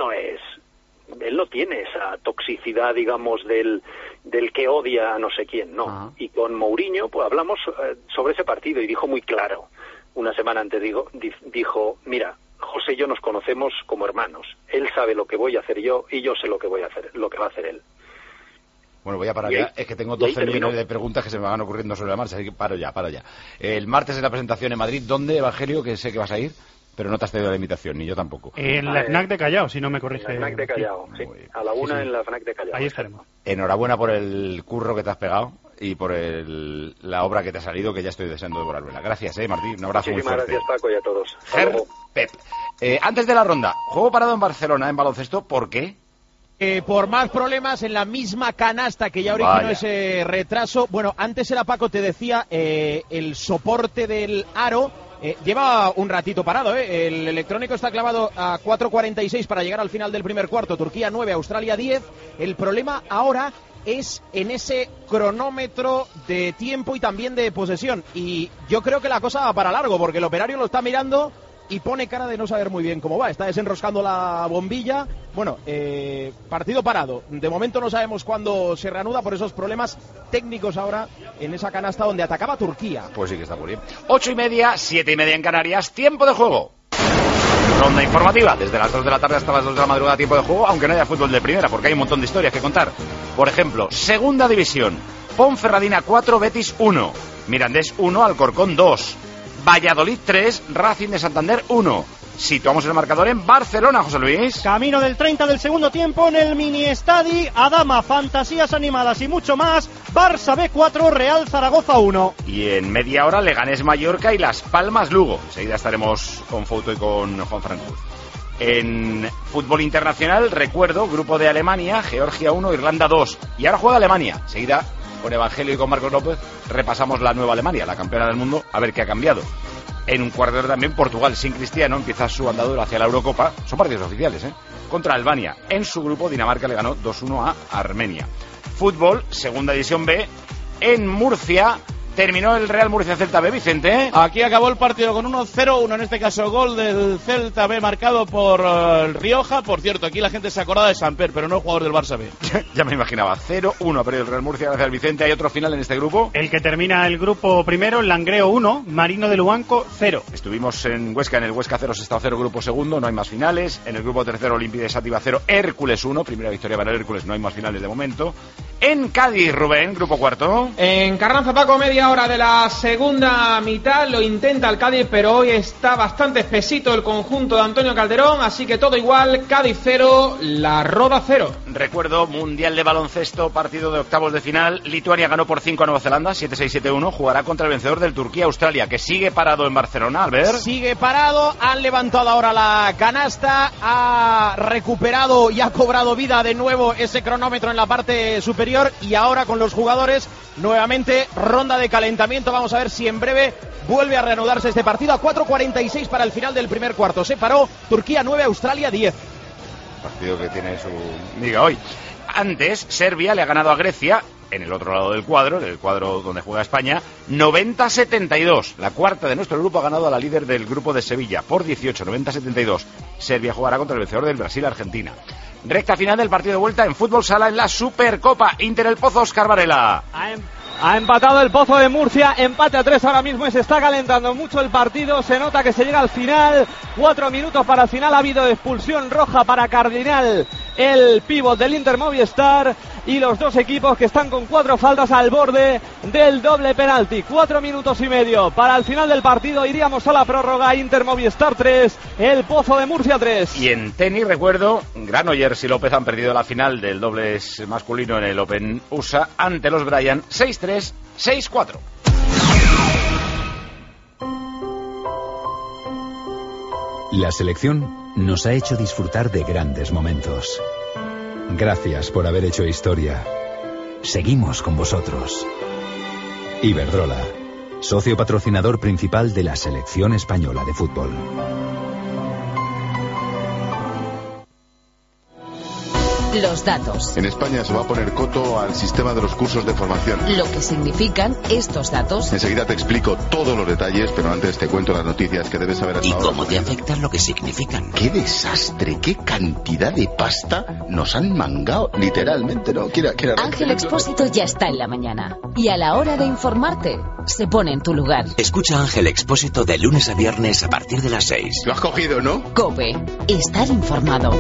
no tiene esa toxicidad, digamos, del que odia a no sé quién, no. Ajá. Y con Mourinho, pues hablamos sobre ese partido y dijo muy claro, una semana antes dijo, mira, José y yo nos conocemos como hermanos, él sabe lo que voy a hacer yo y yo sé lo que voy a hacer, lo que va a hacer él. Bueno, voy a parar ya. Es que tengo 12 millones de preguntas que se me van ocurriendo sobre la marcha, así que paro ya. El martes es la presentación en Madrid. ¿Dónde, Evangelio? Que sé que vas a ir, pero no te has tenido la invitación, ni yo tampoco. En la FNAC de Callao, si no me corrige. En la FNAC de Callao, sí. A la 1 en la FNAC de Callao. Ahí estaremos. Enhorabuena por el curro que te has pegado y por la obra que te ha salido, que ya estoy deseando devorármela. Gracias, Martí. Un abrazo muy fuerte. Gracias, Paco, y a todos. Pep. Antes de la ronda, juego parado en Barcelona en baloncesto. ¿Por qué? Por más problemas en la misma canasta que ya originó ese retraso. Bueno, antes era Paco, te decía, el soporte del aro lleva un ratito parado. El electrónico está clavado a 4:46 para llegar al final del primer cuarto. Turquía 9, Australia 10. El problema ahora es en ese cronómetro de tiempo y también de posesión. Y yo creo que la cosa va para largo, porque el operario lo está mirando y pone cara de no saber muy bien cómo va. Está desenroscando la bombilla. Bueno, partido parado. De momento no sabemos cuándo se reanuda por esos problemas técnicos ahora en esa canasta donde atacaba Turquía. Pues sí que está muy bien. 8:30, 7:30 en Canarias. Tiempo de juego. Ronda informativa. Desde las 2 de la tarde hasta las 2 de la madrugada, tiempo de juego, aunque no haya fútbol de primera, porque hay un montón de historias que contar. Por ejemplo, segunda división. Ponferradina 4, Betis 1. Mirandés 1, Alcorcón 2. Valladolid 3, Racing de Santander 1. Situamos el marcador en Barcelona, José Luis. Camino del 30 del segundo tiempo en el mini estadi, Adama, fantasías animadas y mucho más. Barça B4, Real Zaragoza 1. Y en media hora Leganés Mallorca y Las Palmas Lugo. Enseguida estaremos con Fouto y con Juan Franco. En fútbol internacional, recuerdo, grupo de Alemania, Georgia 1, Irlanda 2. Y ahora juega Alemania. Enseguida, con Evangelio y con Marcos López, repasamos la nueva Alemania, la campeona del mundo, a ver qué ha cambiado. En un cuarto de hora también Portugal, sin Cristiano, empieza su andadura hacia la Eurocopa. Son partidos oficiales, contra Albania. En su grupo, Dinamarca le ganó 2-1 a Armenia. Fútbol, segunda división B, en Murcia. Terminó el Real Murcia Celta B, Vicente. Aquí acabó el partido con 1-0-1, en este caso gol del Celta B marcado por Rioja. Por cierto, aquí la gente se acordaba de Samper, pero no el jugador del Barça B. Ya me imaginaba, 0-1 ha perdido el Real Murcia, gracias al Vicente. ¿Hay otro final en este grupo? El que termina el grupo primero, Langreo 1, Marino de Luanco 0. Estuvimos en Huesca, en el Huesca 0, Sestao 0, grupo segundo, no hay más finales. En el grupo tercero, Olimpia de Sátiva 0, Hércules 1, primera victoria para el Hércules, no hay más finales de momento. En Cádiz, Rubén, grupo cuarto. En Carranza, Paco, media media hora de la segunda mitad. Lo intenta el Cádiz, pero hoy está bastante espesito el conjunto de Antonio Calderón, así que todo igual. Cádiz 0, La Roda 0. Recuerdo, Mundial de Baloncesto, partido de octavos de final. Lituania ganó por 5 a Nueva Zelanda, 7-6-7-1. Jugará contra el vencedor del Turquía-Australia, que sigue parado en Barcelona, Albert. Sigue parado, han levantado ahora la canasta, ha recuperado y ha cobrado vida de nuevo ese cronómetro en la parte superior, y ahora con los jugadores nuevamente ronda de calentamiento. Vamos a ver si en breve vuelve a reanudarse este partido. A 4:46 para el final del primer cuarto. Se paró Turquía 9, Australia 10. Partido que tiene su miga hoy. Antes, Serbia le ha ganado a Grecia, en el otro lado del cuadro, en el cuadro donde juega España, 90-72. La cuarta de nuestro grupo ha ganado a la líder del grupo de Sevilla por 18, 90-72. Serbia jugará contra el vencedor del Brasil-Argentina. Recta final del partido de vuelta en fútbol sala en la Supercopa. Inter El Pozo, Óscar Varela. Ha empatado el Pozo de Murcia, empate a 3 ahora mismo y se está calentando mucho el partido. Se nota que se llega al final, 4 minutos para el final. Ha habido expulsión roja para Cardinal, el pívot del Inter Movistar, y los dos equipos que están con 4 faltas al borde del doble penalti. 4 minutos y medio para el final del partido. Iríamos a la prórroga. Inter Movistar 3, el Pozo de Murcia 3. Y en tenis, recuerdo, Granollers y López han perdido la final del dobles masculino en el Open USA ante los Bryan 6-3, 6-4. La selección nos ha hecho disfrutar de grandes momentos. Gracias por haber hecho historia. Seguimos con vosotros. Iberdrola, socio patrocinador principal de la Selección Española de Fútbol. Los datos. En España se va a poner coto al sistema de los cursos de formación. Lo que significan estos datos. Enseguida te explico todos los detalles, pero antes te cuento las noticias que debes saber hasta ahora. ¿Y cómo te afectan lo que significan? ¡Qué desastre! ¡Qué cantidad de pasta nos han mangado! Literalmente, ¿no? Ángel Expósito ya está en la mañana. Y a la hora de informarte, se pone en tu lugar. Escucha Ángel Expósito de lunes a viernes a partir de las 6. Lo has cogido, ¿no? COPE. Estar informado.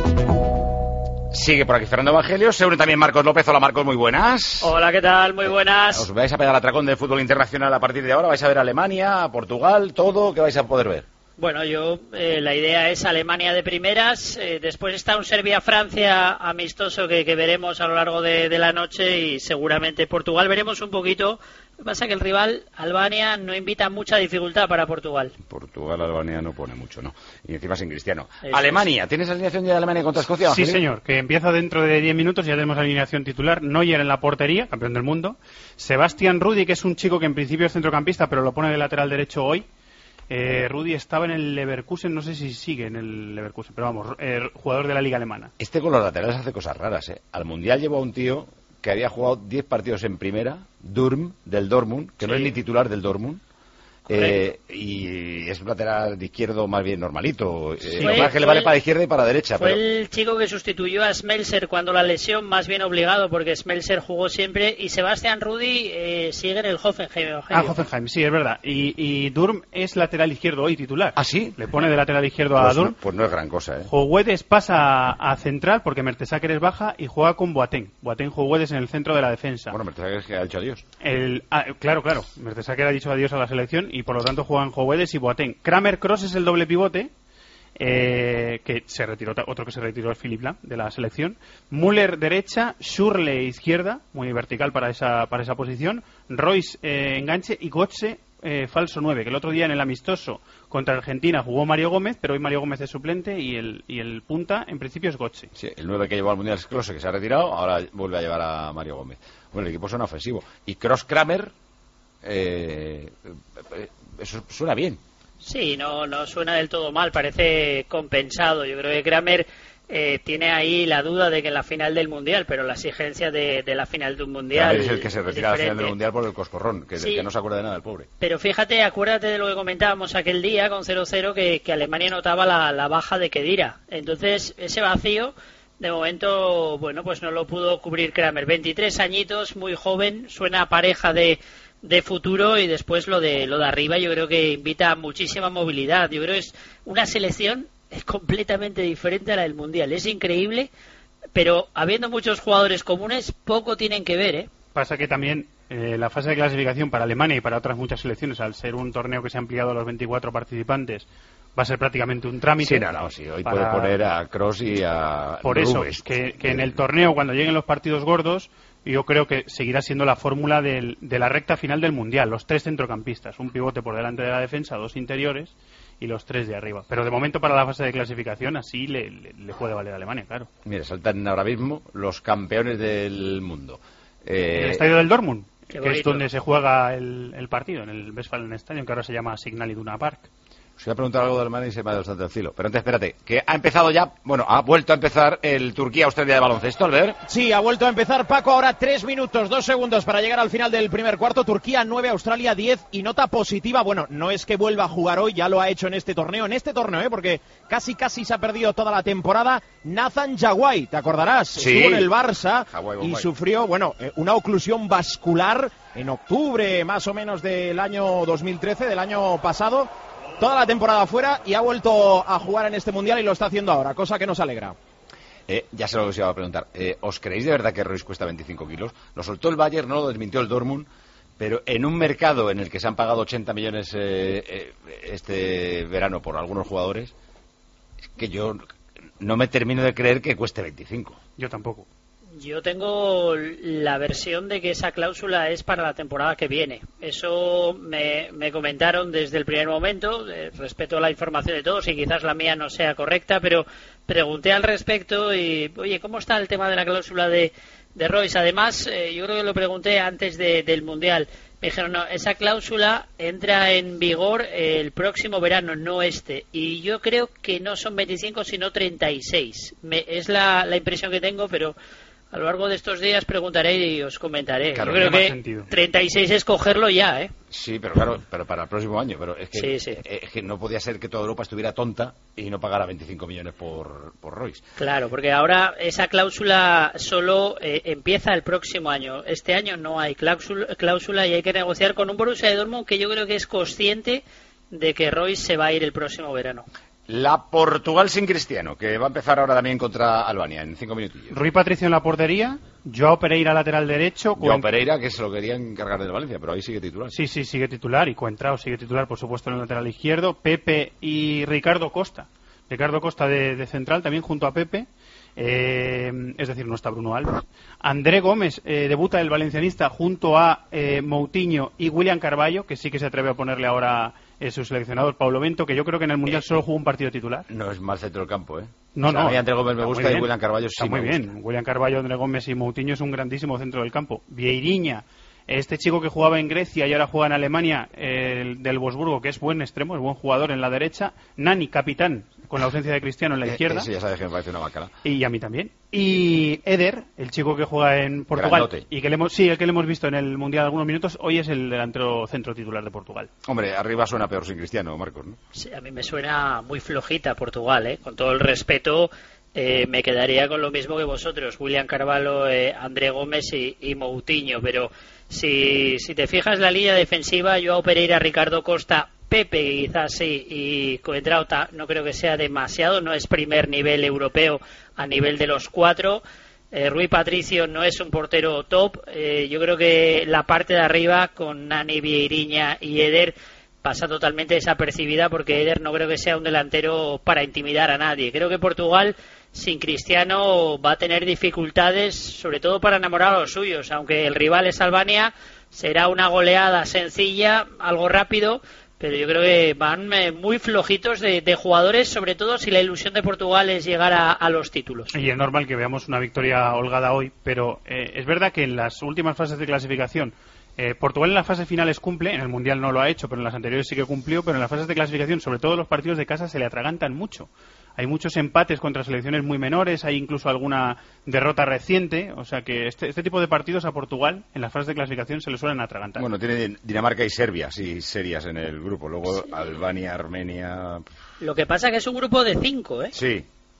Sigue por aquí Fernando Evangelio, se une también Marcos López. Hola Marcos, muy buenas. Hola, ¿qué tal? Muy buenas. ¿Os vais a pegar atracón del fútbol internacional a partir de ahora? ¿Vais a ver Alemania, Portugal, todo? ¿Qué vais a poder ver? Bueno, la idea es Alemania de primeras, después está un Serbia-Francia amistoso que veremos a lo largo de la noche, y seguramente Portugal veremos un poquito. Lo que pasa es que el rival, Albania, no invita mucha dificultad para Portugal. Albania no pone mucho, ¿no? Y encima sin Cristiano. Eso Alemania, ¿tienes alineación de Alemania contra Escocia? Sí, señor, que empieza dentro de 10 minutos. Ya tenemos alineación titular. Neuer en la portería, campeón del mundo. Sebastián Rudi, que es un chico que en principio es centrocampista, pero lo pone de lateral derecho hoy. Rudi estaba en el Leverkusen, no sé si sigue en el Leverkusen, pero vamos, jugador de la liga alemana. Este con los laterales hace cosas raras, ¿eh? Al Mundial llevó a un tío que había jugado 10 partidos en primera, Durm, del Dortmund, que no es ni titular del Dortmund. Y es un lateral de izquierdo más bien normalito. Lo más que le vale para la izquierda y para la derecha. Fue el chico que sustituyó a Smelser cuando la lesión, más bien obligado, porque Smelser jugó siempre. Y Sebastián Rudi sigue en el Hoffenheim. Hoffenheim, sí, es verdad. Y Durm es lateral izquierdo hoy titular. ¿Ah, sí? Le pone de lateral izquierdo a Durm. Pues no es gran cosa, ¿eh? Juguedes pasa a central porque Mertesacker es baja y juega con Boateng. Juguedes en el centro de la defensa. Bueno, Mertesacker es que ha dicho adiós. Claro. Mertesacker ha dicho adiós a la selección y por lo tanto juegan Juguedes y Boateng. Kramer Kroos es el doble pivote, que se retiró, otro que se retiró es Philipp Lahm de la selección. Müller derecha, Schürrle izquierda, muy vertical para esa posición. Royce enganche y Götze falso 9, que el otro día en el amistoso contra Argentina jugó Mario Gómez, pero hoy Mario Gómez es suplente y el punta en principio es Götze. Sí, el 9 que llevó al Mundial es Klose, que se ha retirado, ahora vuelve a llevar a Mario Gómez. Bueno, el equipo suena ofensivo. Y Kroos-Kramer, eso suena bien. Sí, no suena del todo mal, parece compensado. Yo creo que Kramer tiene ahí la duda de que en la final del Mundial, pero la exigencia de la final de un Mundial es el que se retira a la final del Mundial por el coscorrón, que no se acuerda de nada el pobre. Pero fíjate, acuérdate de lo que comentábamos aquel día con 0-0, que Alemania notaba la baja de Khedira. Entonces, ese vacío, de momento, bueno, pues no lo pudo cubrir Kramer. 23 añitos, muy joven, suena a pareja de futuro, y después lo de arriba yo creo que invita a muchísima movilidad. Yo creo que es una selección completamente diferente a la del Mundial. Es increíble, pero habiendo muchos jugadores comunes, poco tienen que ver, ¿eh? Pasa que también La fase de clasificación para Alemania y para otras muchas selecciones, al ser un torneo que se ha ampliado a los 24 participantes, va a ser prácticamente un trámite. Sí, hoy puede poner a Kroos y a Por Rubens. eso, que en el torneo, cuando lleguen los partidos gordos, yo creo que seguirá siendo la fórmula de la recta final del Mundial. Los 3 centrocampistas, un pivote por delante de la defensa, 2 interiores y los 3 de arriba. Pero de momento para la fase de clasificación así le puede valer a Alemania, claro. Mira, saltan ahora mismo los campeones del mundo. El estadio del Dortmund, Qué que es bonito. donde se juega el partido, en el Westfalenstadion, que ahora se llama Signal Iduna Park. Os iba a preguntar algo de Alemania y se me ha ido bastante el cielo. Pero antes, espérate, que ha empezado ya, ha vuelto a empezar el Turquía-Australia de baloncesto, Albert. Sí, ha vuelto a empezar, Paco. Ahora 3 minutos, 2 segundos para llegar al final del primer cuarto. Turquía 9, Australia 10 y nota positiva. Bueno, no es que vuelva a jugar hoy, ya lo ha hecho en este torneo, porque casi se ha perdido toda la temporada. Nathan Jawai, ¿te acordarás? Sí. Estuvo en el Barça Jawai. y sufrió, una oclusión vascular en octubre más o menos del año 2013, del año pasado. Toda la temporada fuera y ha vuelto a jugar en este Mundial y lo está haciendo ahora, cosa que nos alegra. Ya sé lo que os iba a preguntar. ¿Os creéis de verdad que Royce cuesta 25 kilos? Lo soltó el Bayern, no lo desmintió el Dortmund, pero en un mercado en el que se han pagado 80 millones este verano por algunos jugadores, es que yo no me termino de creer que cueste 25. Yo tampoco. Yo tengo la versión de que esa cláusula es para la temporada que viene. Eso me comentaron desde el primer momento. Respeto la información de todos y quizás la mía no sea correcta, pero pregunté al respecto y, oye, ¿cómo está el tema de la cláusula de Royce? Además, yo creo que lo pregunté antes del Mundial. Me dijeron, no, esa cláusula entra en vigor el próximo verano, no este. Y yo creo que no son 25, sino 36. Es la impresión que tengo, pero a lo largo de estos días preguntaré y os comentaré. Claro, yo creo que sentido. 36 es cogerlo ya, ¿eh? Sí, pero claro, para el próximo año. Pero es que, Sí. Es que no podía ser que toda Europa estuviera tonta y no pagara 25 millones por Royce. Claro, porque ahora esa cláusula solo empieza el próximo año. Este año no hay cláusula y hay que negociar con un Borussia Dortmund que yo creo que es consciente de que Royce se va a ir el próximo verano. La Portugal sin Cristiano, que va a empezar ahora también contra Albania en 5 minutillos. Rui Patricio en la portería, Joao Pereira lateral derecho. Joao Pereira, que se lo querían encargar del Valencia, pero ahí sigue titular. Sí, sigue titular, y Coentrao sigue titular, por supuesto, en el lateral izquierdo. Pepe y Ricardo Costa. Ricardo Costa de central, también junto a Pepe. Es decir, no está Bruno Alves. André Gómez debuta el valencianista junto a Moutinho y William Carballo, que sí que se atreve a ponerle ahora su seleccionador Paulo Bento, que yo creo que en el Mundial solo jugó un partido titular. No es mal centro del campo, ¿eh? No. A mí André Gómez me gusta y William Carballo sí muy me bien. gusta. William Carballo, André Gómez y Moutinho es un grandísimo centro del campo. Vieirinha, este chico que jugaba en Grecia y ahora juega en Alemania, del Wolfsburgo, que es buen extremo, es buen jugador en la derecha. Nani, capitán, con la ausencia de Cristiano en la izquierda. Sí, ya sabes que me parece una bacala. Y a mí también. Y Eder, el chico que juega en Portugal, Grandote. y que el que le hemos visto en el Mundial algunos minutos, hoy es el delantero centro titular de Portugal. Hombre, arriba suena peor sin Cristiano, Marcos, ¿no? Sí, a mí me suena muy flojita Portugal, ¿eh? Con todo el respeto, me quedaría con lo mismo que vosotros, William Carvalho, André Gómez y Moutinho, pero si te fijas la línea defensiva, Joao Pereira, Ricardo Costa, Pepe quizás sí, y Coentrao no creo que sea demasiado, no es primer nivel europeo a nivel de los 4. Rui Patricio no es un portero top. Yo creo que la parte de arriba con Nani, Vieirinha y Eder pasa totalmente desapercibida, porque Eder no creo que sea un delantero para intimidar a nadie. Creo que Portugal sin Cristiano va a tener dificultades, sobre todo para enamorar a los suyos, aunque el rival es Albania. Será una goleada sencilla, algo rápido, pero yo creo que van muy flojitos de jugadores, sobre todo si la ilusión de Portugal es llegar a los títulos. Y es normal que veamos una victoria holgada hoy, pero es verdad que en las últimas fases de clasificación Portugal en las fases finales cumple, en el Mundial no lo ha hecho, pero en las anteriores sí que cumplió, pero en las fases de clasificación, sobre todo los partidos de casa, se le atragantan mucho. Hay muchos empates contra selecciones muy menores, hay incluso alguna derrota reciente, o sea que este tipo de partidos a Portugal en las fases de clasificación se le suelen atragantar. Bueno, tiene Dinamarca y Serbia, sí, serias en el grupo, luego Sí. Albania, Armenia... Lo que pasa que es un grupo de 5, ¿eh? Sí.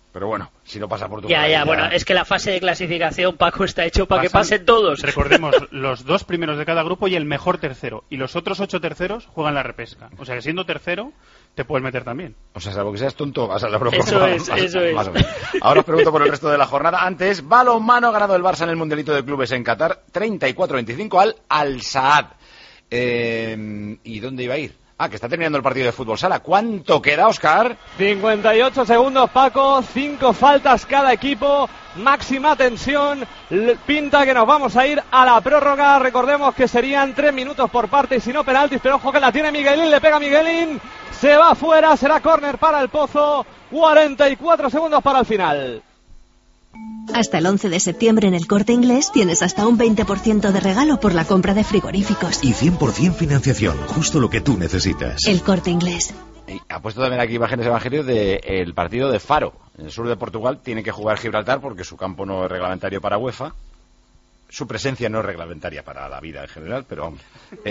Pero bueno, si no pasa por tu Ya, bueno, es que la fase de clasificación, Paco, está hecho para que pasen todos. Recordemos, los 2 primeros de cada grupo y el mejor tercero. Y los otros 8 terceros juegan la repesca. O sea que siendo tercero, te puedes meter también. O sea, salvo que seas tonto, vas a la Eurocopa. Eso es. Más o menos. Ahora os pregunto por el resto de la jornada. Antes, balonmano, ha ganado el Barça en el Mundialito de Clubes en Qatar, 34-25 al Al-Saad. ¿Y dónde iba a ir? Que está terminando el partido de fútbol sala. ¿Cuánto queda, Óscar? 58 segundos, Paco. 5 faltas cada equipo. Máxima tensión. Pinta que nos vamos a ir a la prórroga. Recordemos que serían 3 minutos por parte y si no penaltis. Pero ojo que la tiene Miguelín. Le pega Miguelín. Se va fuera. Será córner para el Pozo. 44 segundos para el final. Hasta el 11 de septiembre en el Corte Inglés tienes hasta un 20% de regalo por la compra de frigoríficos. Y 100% financiación, justo lo que tú necesitas. El Corte Inglés. Y ha puesto también aquí imágenes, Evangelio, del partido de Faro. En el sur de Portugal tiene que jugar Gibraltar porque su campo no es reglamentario para UEFA. Su presencia no es reglamentaria para la vida en general, pero vamos.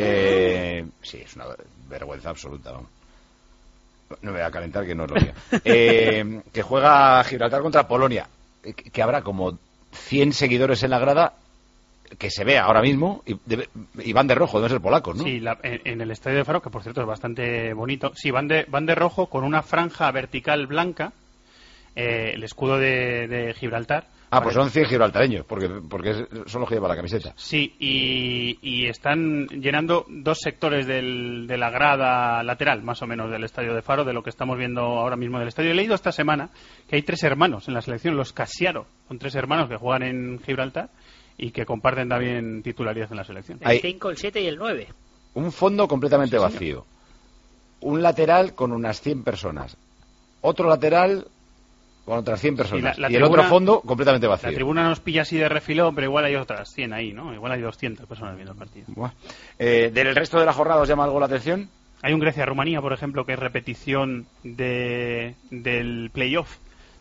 Sí, es una vergüenza absoluta, vamos. No me voy a calentar, que no es lo mío. Que juega Gibraltar contra Polonia. Que habrá como 100 seguidores en la grada, que se vea ahora mismo, y van de rojo, deben ser polacos, ¿no? Sí, en el estadio de Faro, que por cierto es bastante bonito, sí, van de rojo con una franja vertical blanca, el escudo de Gibraltar. Pues son 100 gibraltareños, porque son los que llevan la camiseta. Sí, y están llenando 2 sectores de la grada lateral, más o menos, del estadio de Faro, de lo que estamos viendo ahora mismo del estadio. He leído esta semana que hay 3 hermanos en la selección, los Casiaro, son 3 hermanos que juegan en Gibraltar y que comparten también titularidad en la selección. El 5, el 7 y el 9. Un fondo completamente vacío. Un lateral con unas 100 personas. Otro lateral con otras 100 personas. Y el otro fondo completamente vacío. La tribuna nos pilla así de refilón, pero igual hay otras 100 ahí, ¿no? Igual hay 200 personas viendo el partido. ¿Del resto de la jornada os llama algo la atención? Hay un Grecia-Rumanía, por ejemplo, que es repetición del playoff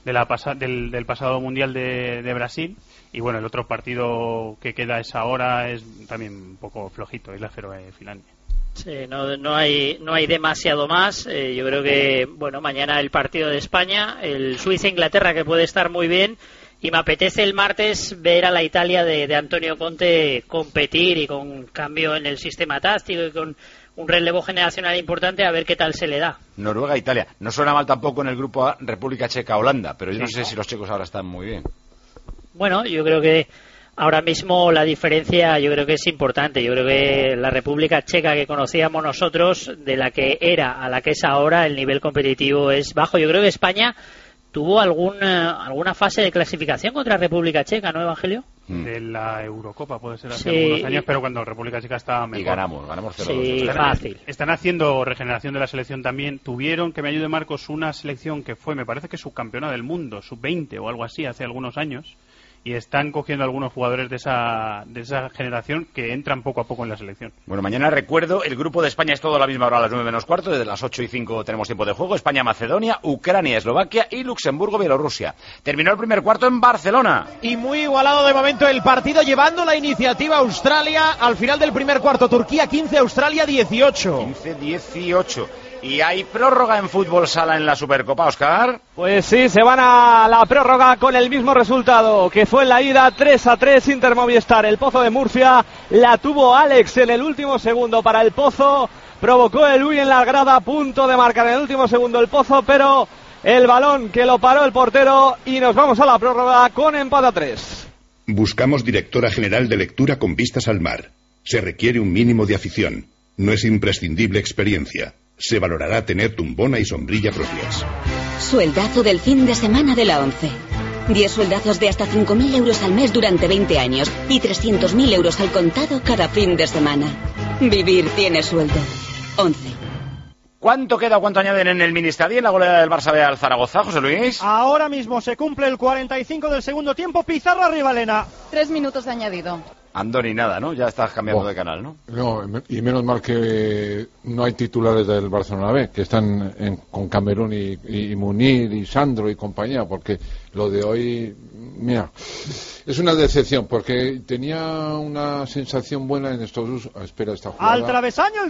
del pasado Mundial de Brasil. Y bueno, el otro partido que queda a esa hora es también un poco flojito, es la Feroe-Finlandia. Sí, no hay demasiado más. Yo creo que, bueno, mañana el partido de España, el Suiza-Inglaterra, que puede estar muy bien, y me apetece el martes ver a la Italia de Antonio Conte competir y con cambio en el sistema táctico y con un relevo generacional importante, a ver qué tal se le da. Noruega-Italia. No suena mal tampoco en el grupo A, República Checa-Holanda, pero yo no sé si los checos ahora están muy bien. Bueno, yo creo que ahora mismo la diferencia yo creo que es importante. Yo creo que la República Checa que conocíamos nosotros, de la que era a la que es ahora, el nivel competitivo es bajo. Yo creo que España tuvo alguna fase de clasificación contra República Checa, ¿no, Evangelio? De la Eurocopa puede ser hace algunos años, pero cuando República Checa estaba mejor. Y ganamos 0-2. Sí, fácil. Están haciendo regeneración de la selección también. Tuvieron, que me ayude Marcos, una selección que fue, me parece que subcampeona del mundo, sub-20 o algo así, hace algunos años. Y están cogiendo algunos jugadores de esa generación que entran poco a poco en la selección. Bueno, mañana recuerdo, el grupo de España es todo a la misma hora, a las 9:15, desde las 8:05 tenemos tiempo de juego. España, Macedonia, Ucrania, Eslovaquia y Luxemburgo, Bielorrusia. Terminó el primer cuarto en Barcelona. Y muy igualado de momento el partido, llevando la iniciativa Australia al final del primer cuarto. Turquía 15, Australia 18. 15-18. Y hay prórroga en fútbol sala en la Supercopa, Óscar. Pues sí, se van a la prórroga con el mismo resultado que fue en la ida, 3-3 Inter Movistar. El Pozo de Murcia la tuvo Alex en el último segundo para el Pozo. Provocó el Uy en la grada, a punto de marcar en el último segundo el Pozo, pero el balón que lo paró el portero y nos vamos a la prórroga con empate a 3. Buscamos directora general de lectura con vistas al mar. Se requiere un mínimo de afición. No es imprescindible experiencia. Se valorará tener tumbona y sombrilla propias. Sueldazo del fin de semana de la ONCE. 10 sueldazos de hasta 5.000 euros al mes durante 20 años y 300.000 euros al contado cada fin de semana. Vivir tiene sueldo. 11. ¿Cuánto queda o cuánto añaden en el Ministadio en la goleada del Barça B al Zaragoza, José Luis? Ahora mismo se cumple el 45 del segundo tiempo. Pizarra Rivalena. 3 minutos de añadido. Andoni, nada, ¿no? Ya estás cambiando de canal, ¿no? No, y menos mal que no hay titulares del Barcelona B, que están con Camerún y Munir y Sandro y compañía, porque lo de hoy, mira, es una decepción, porque tenía una sensación buena en estos... espera, esta jugada. Al travesaño el DIN.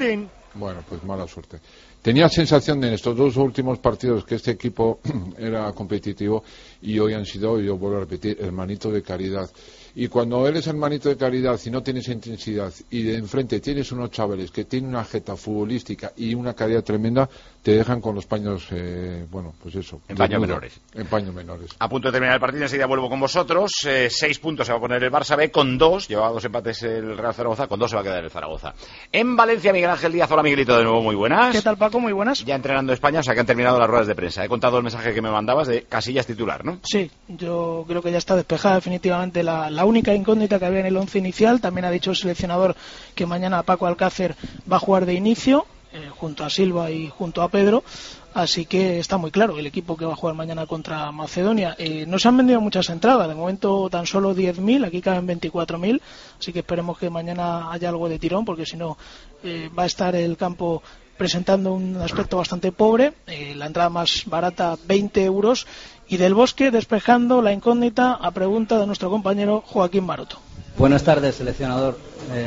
Bueno, pues mala suerte. Tenía sensación en estos 2 últimos partidos que este equipo era competitivo y hoy han sido, yo vuelvo a repetir, hermanito de caridad. Y cuando eres hermanito de caridad y no tienes intensidad y de enfrente tienes unos chavales que tienen una jeta futbolística y una calidad tremenda, te dejan con los paños, bueno, pues eso. En paños menores. En paños menores. A punto de terminar el partido, enseguida vuelvo con vosotros. 6 puntos se va a poner el Barça B con 2. Llevaba 2 empates el Real Zaragoza, con 2 se va a quedar el Zaragoza. En Valencia, Miguel Ángel Díaz. Hola, Miguelito, de nuevo, muy buenas. ¿Qué tal, Paco? Muy buenas. Ya entrenando España, o sea que han terminado las ruedas de prensa. He contado el mensaje que me mandabas de Casillas titular, ¿no? Sí, yo creo que ya está despejada definitivamente la única incógnita que había en el 11 inicial. También ha dicho el seleccionador que mañana Paco Alcácer va a jugar de inicio, junto a Silva y junto a Pedro. Así que está muy claro el equipo que va a jugar mañana contra Macedonia. No se han vendido muchas entradas, de momento tan solo 10.000, aquí caben 24.000, así que esperemos que mañana haya algo de tirón, porque si no va a estar el campo presentando un aspecto bastante pobre. La entrada más barata, 20 euros. Y del Bosque, despejando la incógnita a pregunta de nuestro compañero Joaquín Maroto. Buenas tardes, seleccionador.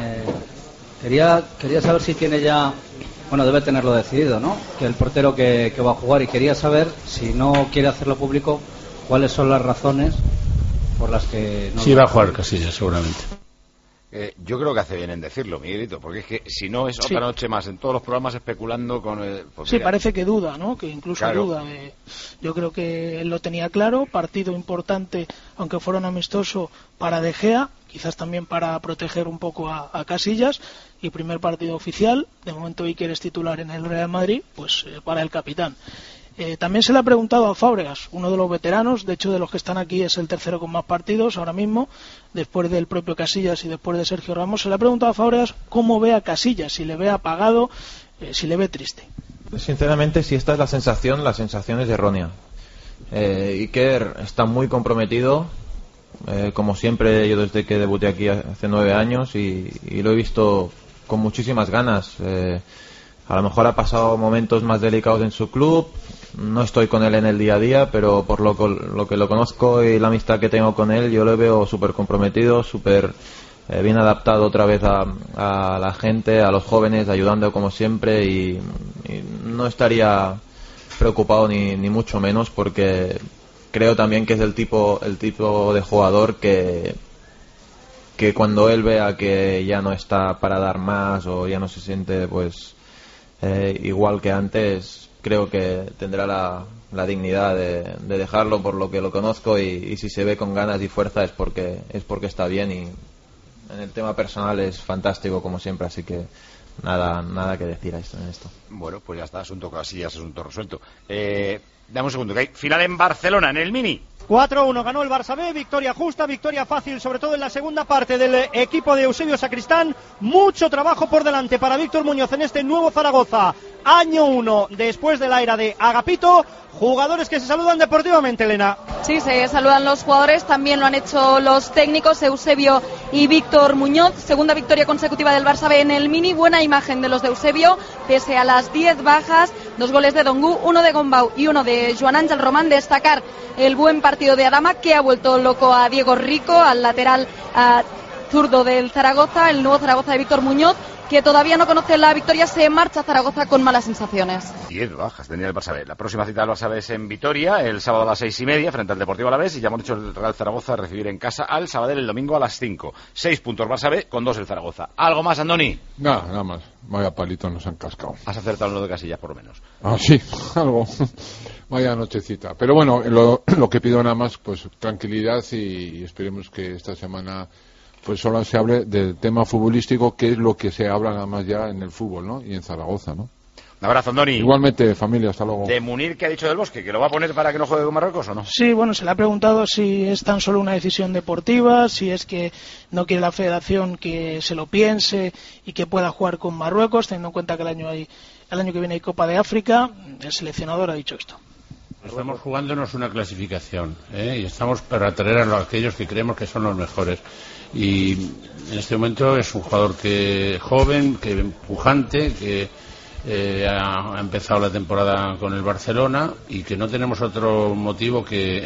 Quería saber si tiene ya, bueno, debe tenerlo decidido, ¿no?, que el portero que va a jugar, y quería saber, si no quiere hacerlo público, cuáles son las razones por las que no... Sí, va a jugar Casillas, seguramente. Yo creo que hace bien en decirlo, Miguelito, porque es que si no es otra noche más en todos los programas especulando con el... Pues sí, mira, parece que duda, ¿no? Que incluso claro. duda. Yo creo que él lo tenía claro, partido importante, aunque fuera un amistoso, para De Gea, quizás también para proteger un poco a Casillas, y primer partido oficial, de momento Iker es titular en el Real Madrid, pues para el capitán. También se le ha preguntado a Fábregas, uno de los veteranos, de hecho de los que están aquí es el tercero con más partidos ahora mismo, después del propio Casillas y después de Sergio Ramos. Se le ha preguntado a Fábregas cómo ve a Casillas, si le ve apagado, si le ve triste. Sinceramente, si esta es la sensación es errónea. Iker está muy comprometido, como siempre, yo desde que debuté aquí hace 9 años y lo he visto con muchísimas ganas. A lo mejor ha pasado momentos más delicados en su club, no estoy con él en el día a día, pero por lo que lo conozco y la amistad que tengo con él, yo lo veo súper comprometido, súper bien adaptado otra vez a la gente, a los jóvenes, ayudando como siempre, y no estaría preocupado ni mucho menos, porque creo también que es el tipo de jugador que cuando él vea que ya no está para dar más o ya no se siente pues igual que antes, creo que tendrá la dignidad de dejarlo, por lo que lo conozco, y si se ve con ganas y fuerza es porque está bien, y en el tema personal es fantástico como siempre, así que nada que decir en esto. Bueno, pues ya está, asunto Casillas, asunto resuelto. Dame un segundo, que hay final en Barcelona, en el Mini. 4-1 ganó el Barça B, victoria justa, victoria fácil, sobre todo en la segunda parte del equipo de Eusebio Sacristán. Mucho trabajo por delante para Víctor Muñoz en este nuevo Zaragoza, año 1 después de la era de Agapito. Jugadores que se saludan deportivamente, Elena. Sí, se saludan los jugadores, también lo han hecho los técnicos, Eusebio y Víctor Muñoz. Segunda victoria consecutiva del Barça B en el Mini, buena imagen de los de Eusebio, pese a las 10 bajas, 2 goles de Dongu, 1 de Gombau y 1 de Joan Ángel Román. Destacar el buen partido de Adama, que ha vuelto loco a Diego Rico, al lateral zurdo del Zaragoza, el nuevo Zaragoza de Víctor Muñoz, que todavía no conoce la victoria, se marcha a Zaragoza con malas sensaciones. 10 bajas tenía el Barça B. La próxima cita del Barça B es en Vitoria, el sábado a las 6:30 frente al Deportivo Alavés, y ya hemos dicho el Real Zaragoza a recibir en casa al Sabadell el domingo a las 5. 6 puntos Barça B con 2 el Zaragoza. ¿Algo más, Andoni? Nada más. Vaya palito nos han cascado. Has acertado en lo de Casillas, por lo menos. Ah, sí, algo. Vaya nochecita. Pero bueno, lo que pido nada más, pues tranquilidad, y esperemos que esta semana pues solo se hable del tema futbolístico, que es lo que se habla nada más ya en el fútbol, ¿no? Y en Zaragoza, ¿no? Un abrazo, Andoni. Igualmente, familia, hasta luego. De Munir, ¿qué ha dicho del Bosque? ¿Que lo va a poner para que no juegue con Marruecos o no? Sí, bueno, se le ha preguntado si es tan solo una decisión deportiva, si es que no quiere la federación que se lo piense y que pueda jugar con Marruecos, teniendo en cuenta que el año que viene hay Copa de África. El seleccionador ha dicho esto. Estamos jugándonos una clasificación, y estamos para traer a aquellos que creemos que son los mejores. Y en este momento es un jugador joven, que empujante, que ha empezado la temporada con el Barcelona, y que no tenemos otro motivo que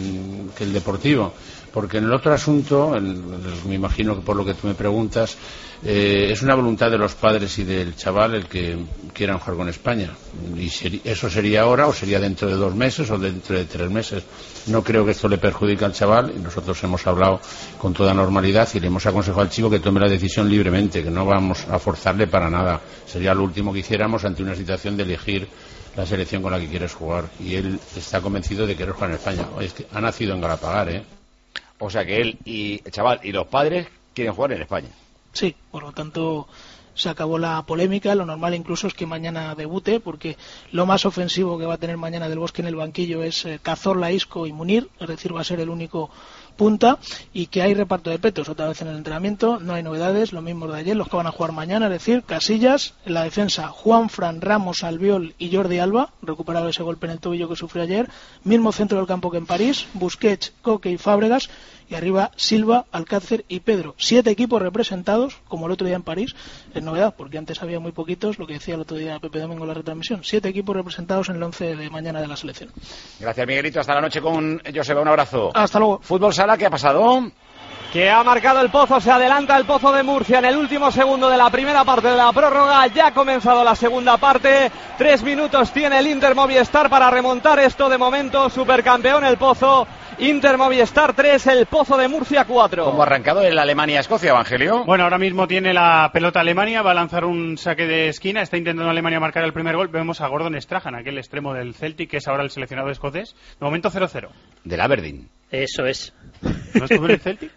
el deportivo, porque en el otro asunto, me imagino que por lo que tú me preguntas, Es una voluntad de los padres y del chaval el que quieran jugar con España. Y eso sería ahora, o sería dentro de 2 meses, o dentro de 3 meses. No creo que esto le perjudique al chaval, y nosotros hemos hablado con toda normalidad y le hemos aconsejado al chico que tome la decisión libremente, que no vamos a forzarle para nada. Sería lo último que hiciéramos ante una situación de elegir la selección con la que quieres jugar. Y él está convencido de querer jugar en España. Oye, es que ha nacido en Galapagar, ¿eh? O sea que él y el chaval y los padres quieren jugar en España. Sí, por lo tanto se acabó la polémica. Lo normal incluso es que mañana debute, porque lo más ofensivo que va a tener mañana Del Bosque en el banquillo es Cazorla, Isco y Munir, es decir, va a ser el único punta, y que hay reparto de petos otra vez en el entrenamiento. No hay novedades, lo mismo de ayer, los que van a jugar mañana, es decir, Casillas, en la defensa Juanfran, Ramos, Albiol y Jordi Alba, recuperado ese golpe en el tobillo que sufrió ayer, mismo centro del campo que en París, Busquets, Coque y Fábregas, y arriba Silva, Alcácer y Pedro. 7 equipos representados, como el otro día en París. Es novedad, porque antes había muy poquitos, lo que decía el otro día Pepe Domingo en la retransmisión. 7 equipos representados en el 11 de mañana de la selección. Gracias, Miguelito. Hasta la noche con Joseba. Un abrazo. Hasta luego. Fútbol Sala, ¿qué ha pasado? Que ha marcado el Pozo, se adelanta el Pozo de Murcia en el último segundo de la primera parte de la prórroga. Ya ha comenzado la segunda parte. 3 minutos tiene el Inter Movistar para remontar esto. De momento, supercampeón el Pozo. Inter Movistar 3, el Pozo de Murcia 4. ¿Cómo ha arrancado el Alemania-Escocia, Evangelio? Bueno, ahora mismo tiene la pelota Alemania, va a lanzar un saque de esquina, está intentando Alemania marcar el primer gol. Vemos a Gordon Strachan, aquel extremo del Celtic, que es ahora el seleccionado escocés. De momento 0-0. Del Aberdeen. Eso es. ¿No estuvo en el Celtic?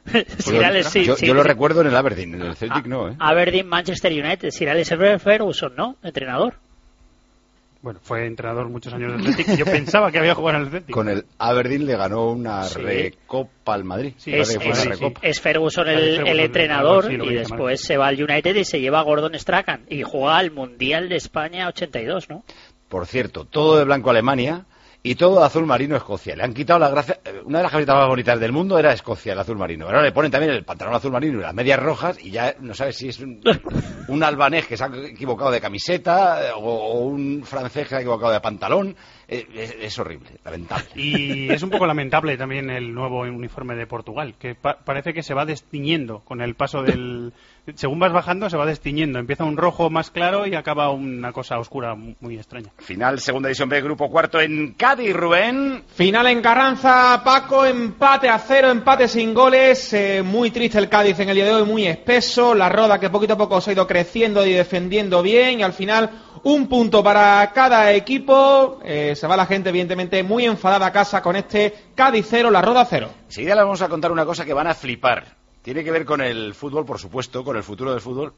Yo lo recuerdo en el Aberdeen, en el Celtic no, ¿eh? Aberdeen, Manchester United. Sir Alex Ferguson, ¿no? Entrenador. Bueno, fue entrenador muchos años del Celtic. Yo pensaba que había jugado en el Celtic. Con el Aberdeen le ganó una recopa al Madrid. Sí, es Ferguson el entrenador, y después se va al United y se lleva a Gordon Strachan y juega al Mundial de España 82, ¿no? Por cierto, todo de blanco Alemania y todo de azul marino Escocia. Le han quitado la gracia. Una de las camisetas más bonitas del mundo era Escocia, el azul marino. Ahora le ponen también el pantalón azul marino y las medias rojas, y ya no sabes si es un albanés que se ha equivocado de camiseta o un francés que se ha equivocado de pantalón. Es horrible, lamentable. Y es un poco lamentable también el nuevo uniforme de Portugal, que parece que se va destiñendo con el paso del... Según vas bajando se va destiñendo, empieza un rojo más claro y acaba una cosa oscura muy extraña. Final, segunda división B, grupo cuarto en Cádiz, Rubén. Final en Carranza, Paco, empate a 0, empate sin goles. Muy triste el Cádiz en el día de hoy, muy espeso. La Roda que poquito a poco se ha ido creciendo y defendiendo bien, y al final un punto para cada equipo. Se va la gente evidentemente muy enfadada a casa con este Cádiz 0, La Roda 0. Enseguida les vamos a contar una cosa que van a flipar. Tiene que ver con el fútbol, por supuesto, con el futuro del fútbol,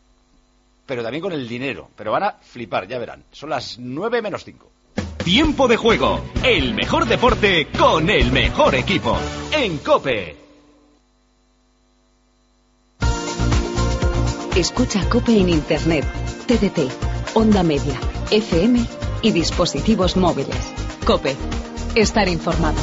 pero también con el dinero. Pero van a flipar, ya verán. Son las 9:05. Tiempo de juego. El mejor deporte con el mejor equipo. En COPE. Escucha COPE en Internet, TDT, Onda Media, FM y dispositivos móviles. COPE. Estar informado.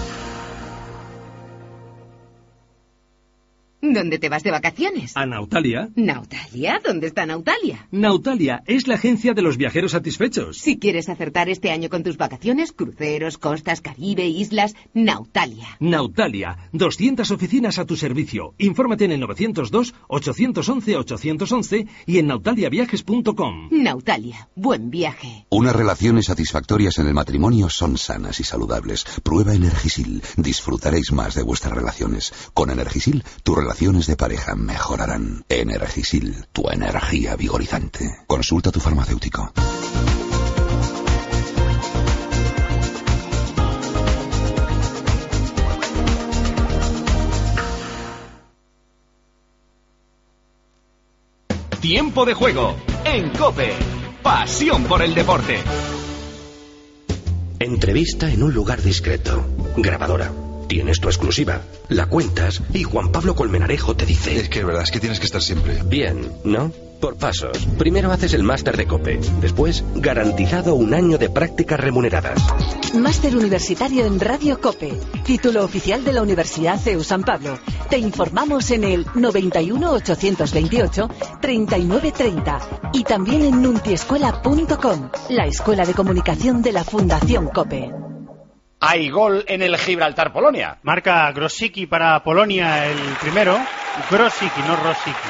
¿Dónde te vas de vacaciones? A Nautalia. ¿Nautalia? ¿Dónde está Nautalia? Nautalia es la agencia de los viajeros satisfechos. Si quieres acertar este año con tus vacaciones, cruceros, costas, Caribe, islas, Nautalia. Nautalia, 200 oficinas a tu servicio. Infórmate en el 902-811-811 y en nautaliaviajes.com. Nautalia, buen viaje. Unas relaciones satisfactorias en el matrimonio son sanas y saludables. Prueba Energisil. Disfrutaréis más de vuestras relaciones. Con Energisil, tus relaciones de pareja mejorarán. Energisil, tu energía vigorizante. Consulta a tu farmacéutico. Tiempo de juego. En COPE. Pasión por el deporte. Entrevista en un lugar discreto. Grabadora. Tienes tu exclusiva, la cuentas y Juan Pablo Colmenarejo te dice... Es que es verdad, es que tienes que estar siempre. Bien, ¿no? Por pasos. Primero haces el máster de COPE. Después, garantizado 1 año de prácticas remuneradas. Máster universitario en Radio COPE. Título oficial de la Universidad CEU San Pablo. Te informamos en el 91 828 3930 y también en nuntiescuela.com, la escuela de comunicación de la Fundación COPE. Hay gol en el Gibraltar-Polonia. Marca Grosicki para Polonia el primero. Grosicki, no Rosicki.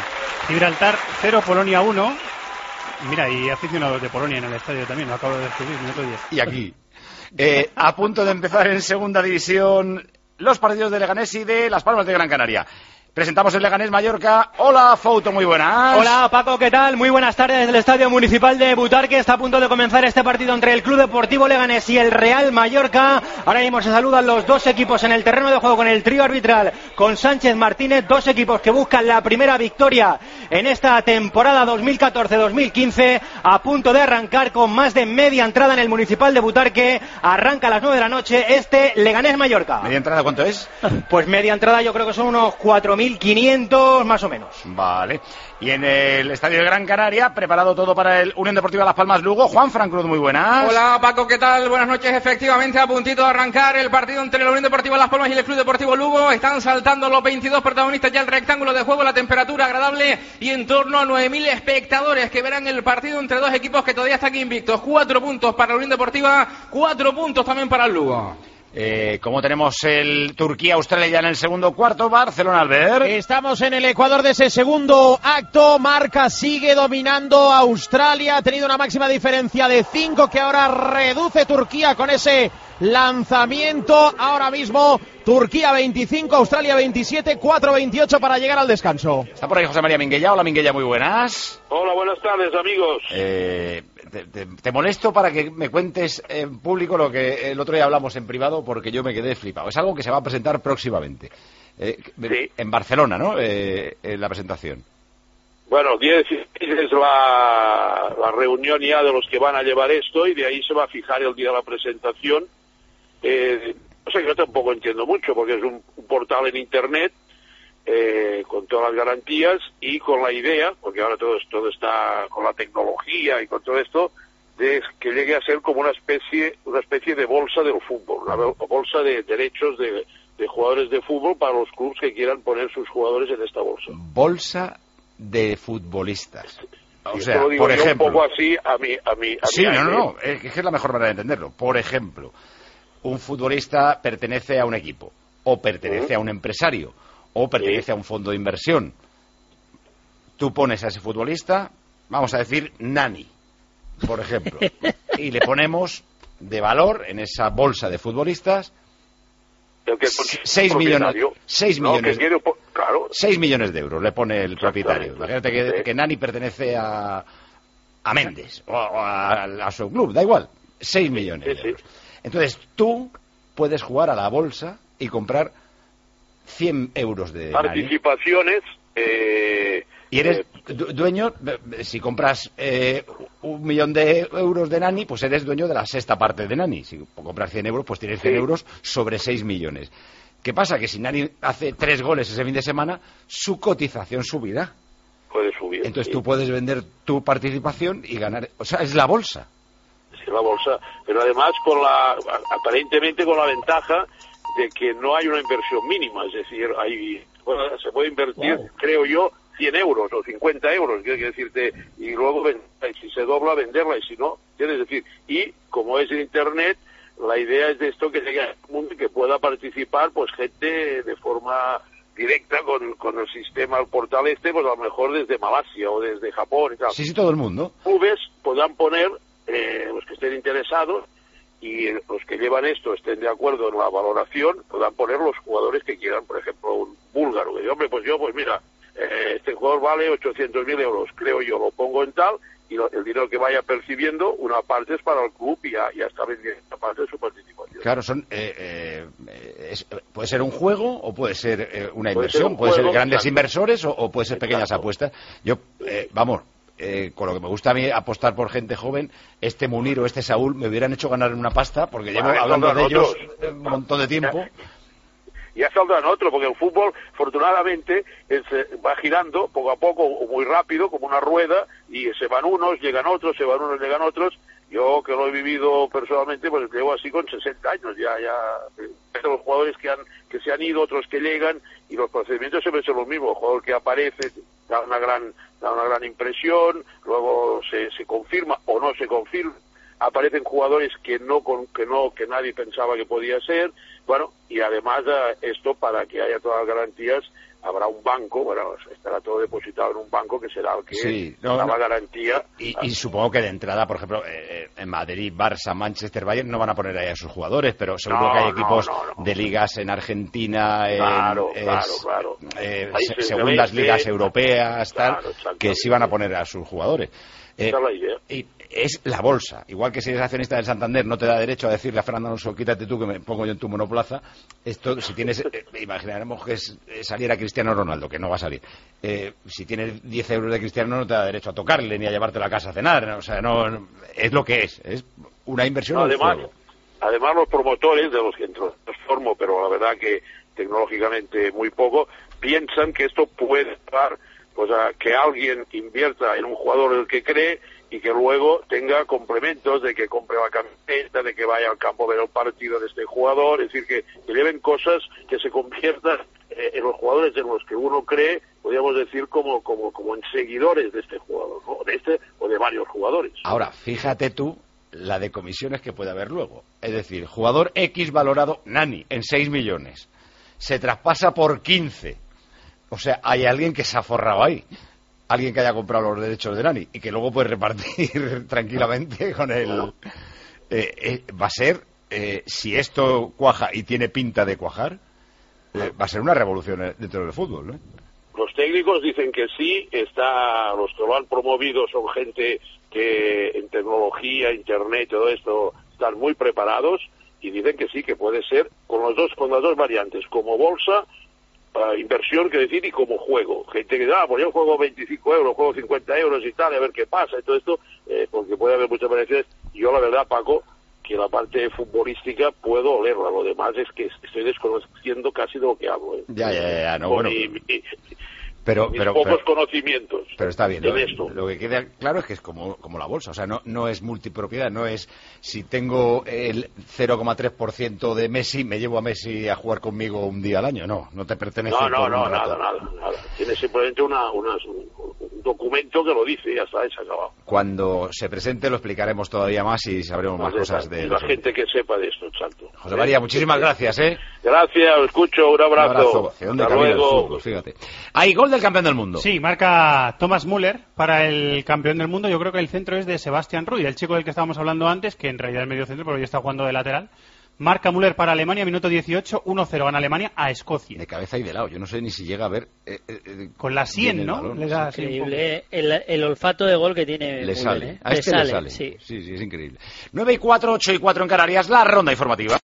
Gibraltar 0, Polonia 1. Mira, y aficionados de Polonia en el estadio también, lo acabo de descubrir, minuto 10. Y aquí, a punto de empezar en segunda división, los partidos de Leganés y de Las Palmas de Gran Canaria. Presentamos el Leganés Mallorca. Hola, Fouto, muy buenas. Hola, Paco, ¿qué tal? Muy buenas tardes desde el Estadio Municipal de Butarque. Está a punto de comenzar este partido entre el Club Deportivo Leganés y el Real Mallorca. Ahora mismo se saludan los dos equipos en el terreno de juego con el trío arbitral, con Sánchez Martínez, dos equipos que buscan la primera victoria en esta temporada 2014-2015, a punto de arrancar con más de media entrada en el Municipal de Butarque. Arranca a las 9 de la noche este Leganés Mallorca. ¿Media entrada cuánto es? Pues media entrada yo creo que son unos 4.500 más o menos. Vale. Y en el Estadio de Gran Canaria, preparado todo para el Unión Deportiva Las Palmas Lugo. Juan Fran Cruz, muy buenas. Hola, Paco, ¿qué tal? Buenas noches. Efectivamente, a puntito de arrancar el partido entre la Unión Deportiva Las Palmas y el Club Deportivo Lugo. Están saltando los 22 protagonistas ya el rectángulo de juego, la temperatura agradable y en torno a 9.000 espectadores que verán el partido entre dos equipos que todavía están aquí invictos. 4 puntos para la Unión Deportiva, 4 puntos también para el Lugo. Como tenemos el Turquía-Australia ya en el segundo cuarto, Barcelona, Albert. Estamos en el ecuador de ese segundo acto. Marca sigue dominando Australia. Ha tenido una máxima diferencia de 5 que ahora reduce Turquía con ese lanzamiento. Ahora mismo Turquía 25, Australia 27, 4-28 para llegar al descanso. Está por ahí José María Minguella. Hola, Minguella, muy buenas. Hola, buenas tardes, amigos. Te molesto para que me cuentes en público lo que el otro día hablamos en privado, porque yo me quedé flipado. Es algo que se va a presentar próximamente. Sí. En Barcelona, ¿no? La presentación. Bueno, 16 es la reunión ya de los que van a llevar esto y de ahí se va a fijar el día de la presentación. No sé, yo tampoco entiendo mucho porque es un portal en Internet con todas las garantías y con la idea, porque ahora todo está con la tecnología y con todo esto, de que llegue a ser como una especie de bolsa del fútbol, una bolsa de derechos de jugadores de fútbol para los clubes que quieran poner sus jugadores en esta bolsa. Bolsa de futbolistas. O sea, lo digo por ejemplo, un poco así a mí. Sí, no, es que es la mejor manera de entenderlo. Por ejemplo, un futbolista pertenece a un equipo, o pertenece a un empresario, o pertenece a un fondo de inversión. Tú pones a ese futbolista, vamos a decir, Nani, por ejemplo, y le ponemos de valor en esa bolsa de futbolistas 6 millones de euros le pone el propietario. Imagínate que Nani pertenece a Méndez o a su club, da igual, 6 millones de euros. Entonces tú puedes jugar a la bolsa y comprar 100 euros de participaciones y eres dueño. Si compras 1 millón de euros de Nani, pues eres dueño de la sexta parte de Nani. Si compras 100 euros, pues tienes 100 euros sobre 6 millones. ¿Qué pasa? Que si Nani hace 3 goles ese fin de semana, su cotización subirá. Puede subir. Entonces tú puedes vender tu participación y ganar. O sea, es la bolsa. Sí, la bolsa. Pero además aparentemente con la ventaja de que no hay una inversión mínima, es decir, se puede invertir, creo yo, 100 euros o 50 euros, quiero decirte, y luego si se dobla, venderla, y si no, es decir, y como es en Internet, la idea es de esto que llegue al mundo y que pueda participar pues gente de forma directa con el sistema, el portal pues a lo mejor desde Malasia o desde Japón y tal. Sí, todo el mundo. Clubes podrán poner, los que estén interesados, y los que llevan esto estén de acuerdo en la valoración, puedan poner los jugadores que quieran, por ejemplo, un búlgaro, que diga, hombre, pues mira, este jugador vale 800.000 euros, creo yo, lo pongo en tal, y el dinero que vaya percibiendo, una parte es para el club y ya está vendiendo una parte de su participación. Claro, puede ser un juego o puede ser una inversión, puede ser grandes inversores o puede ser pequeñas apuestas. Yo, con lo que me gusta a mí apostar por gente joven, este Munir o este Saúl me hubieran hecho ganar una pasta, porque llevo hablando de ellos un montón de tiempo. Ya saldrán otros, porque el fútbol, afortunadamente, va girando poco a poco, o muy rápido, como una rueda, y se van unos, llegan otros, se van unos, llegan otros. Yo, que lo he vivido personalmente, pues llevo así con 60 años, ya los jugadores que se han ido, otros que llegan, y los procedimientos siempre son los mismos. El jugador que aparece da una gran impresión, luego se confirma o no se confirma, aparecen jugadores que nadie pensaba que podía ser, bueno, y además esto, para que haya todas las garantías, habrá un banco, bueno, estará todo depositado en un banco que será el que da la garantía. Y supongo que de entrada, por ejemplo, en Madrid, Barça, Manchester, Bayern no van a poner ahí a sus jugadores, pero seguro que hay equipos de ligas en Argentina, segundas ligas europeas, que sí van a poner a sus jugadores. Esa es la idea. Y es la bolsa. Igual que si eres accionista del Santander no te da derecho a decirle a Fernando Alonso, quítate tú que me pongo yo en tu monoplaza. Esto, si tienes, imaginaremos que saliera Cristiano Ronaldo, que no va a salir. Si tienes 10 euros de Cristiano no te da derecho a tocarle ni a llevarte a la casa a cenar. O sea, no es lo que es una inversión. Además los promotores, de los que los formo, pero la verdad que tecnológicamente muy poco, piensan que esto puede dar pues a que alguien invierta en un jugador en el que cree y que luego tenga complementos de que compre la camiseta, de que vaya al campo a ver el partido de este jugador, es decir, que lleven cosas que se conviertan en los jugadores en los que uno cree, podríamos decir, como en seguidores de este jugador, ¿no? De este o de varios jugadores. Ahora, fíjate tú la de comisiones que puede haber luego. Es decir, jugador X valorado, Nani, en 6 millones. Se traspasa por 15. O sea, hay alguien que se ha forrado ahí. Alguien que haya comprado los derechos de Nani y que luego puede repartir tranquilamente con el... va a ser, si esto cuaja y tiene pinta de cuajar, va a ser una revolución dentro del fútbol, ¿no? Los técnicos dicen que sí, los que lo han promovido son gente que en tecnología, internet, todo esto, están muy preparados y dicen que sí, que puede ser con las dos variantes, como bolsa, inversión, que decir, y como juego. Gente que pues yo juego 25 euros, juego 50 euros y tal, a ver qué pasa y todo esto, porque puede haber muchas variaciones. Yo la verdad, Paco, que la parte futbolística puedo olerla, lo demás es que estoy desconociendo casi de lo que hablo. Ya, no, bueno. Pero pocos conocimientos. Pero está bien, en esto. Lo que queda claro es que es como la bolsa, o sea, no es multipropiedad, no es si tengo el 0,3% de Messi, me llevo a Messi a jugar conmigo un día al año, no te pertenece. No, nada. Tiene simplemente un documento que lo dice y ya está, se ha acabado. Cuando se presente lo explicaremos todavía más y sabremos más cosas de la gente que sepa de esto, exacto. José María, muchísimas gracias, Gracias, os escucho, un abrazo. ¿Hacia dónde camina el fútbol? Fíjate. Hay gol del campeón del mundo. Sí, marca Thomas Müller para el campeón del mundo. Yo creo que el centro es de Sebastián Rui, el chico del que estábamos hablando antes, que en realidad es medio centro, pero hoy está jugando de lateral. Marca Müller para Alemania, minuto 18, 1-0 gana Alemania a Escocia. De cabeza y de lado, yo no sé ni si llega a ver... con la 100, ¿no? Le da increíble el olfato de gol que tiene le Müller, sale. A le le sale. Sí, es increíble. 9-4, 8-4 en Canarias, la ronda informativa.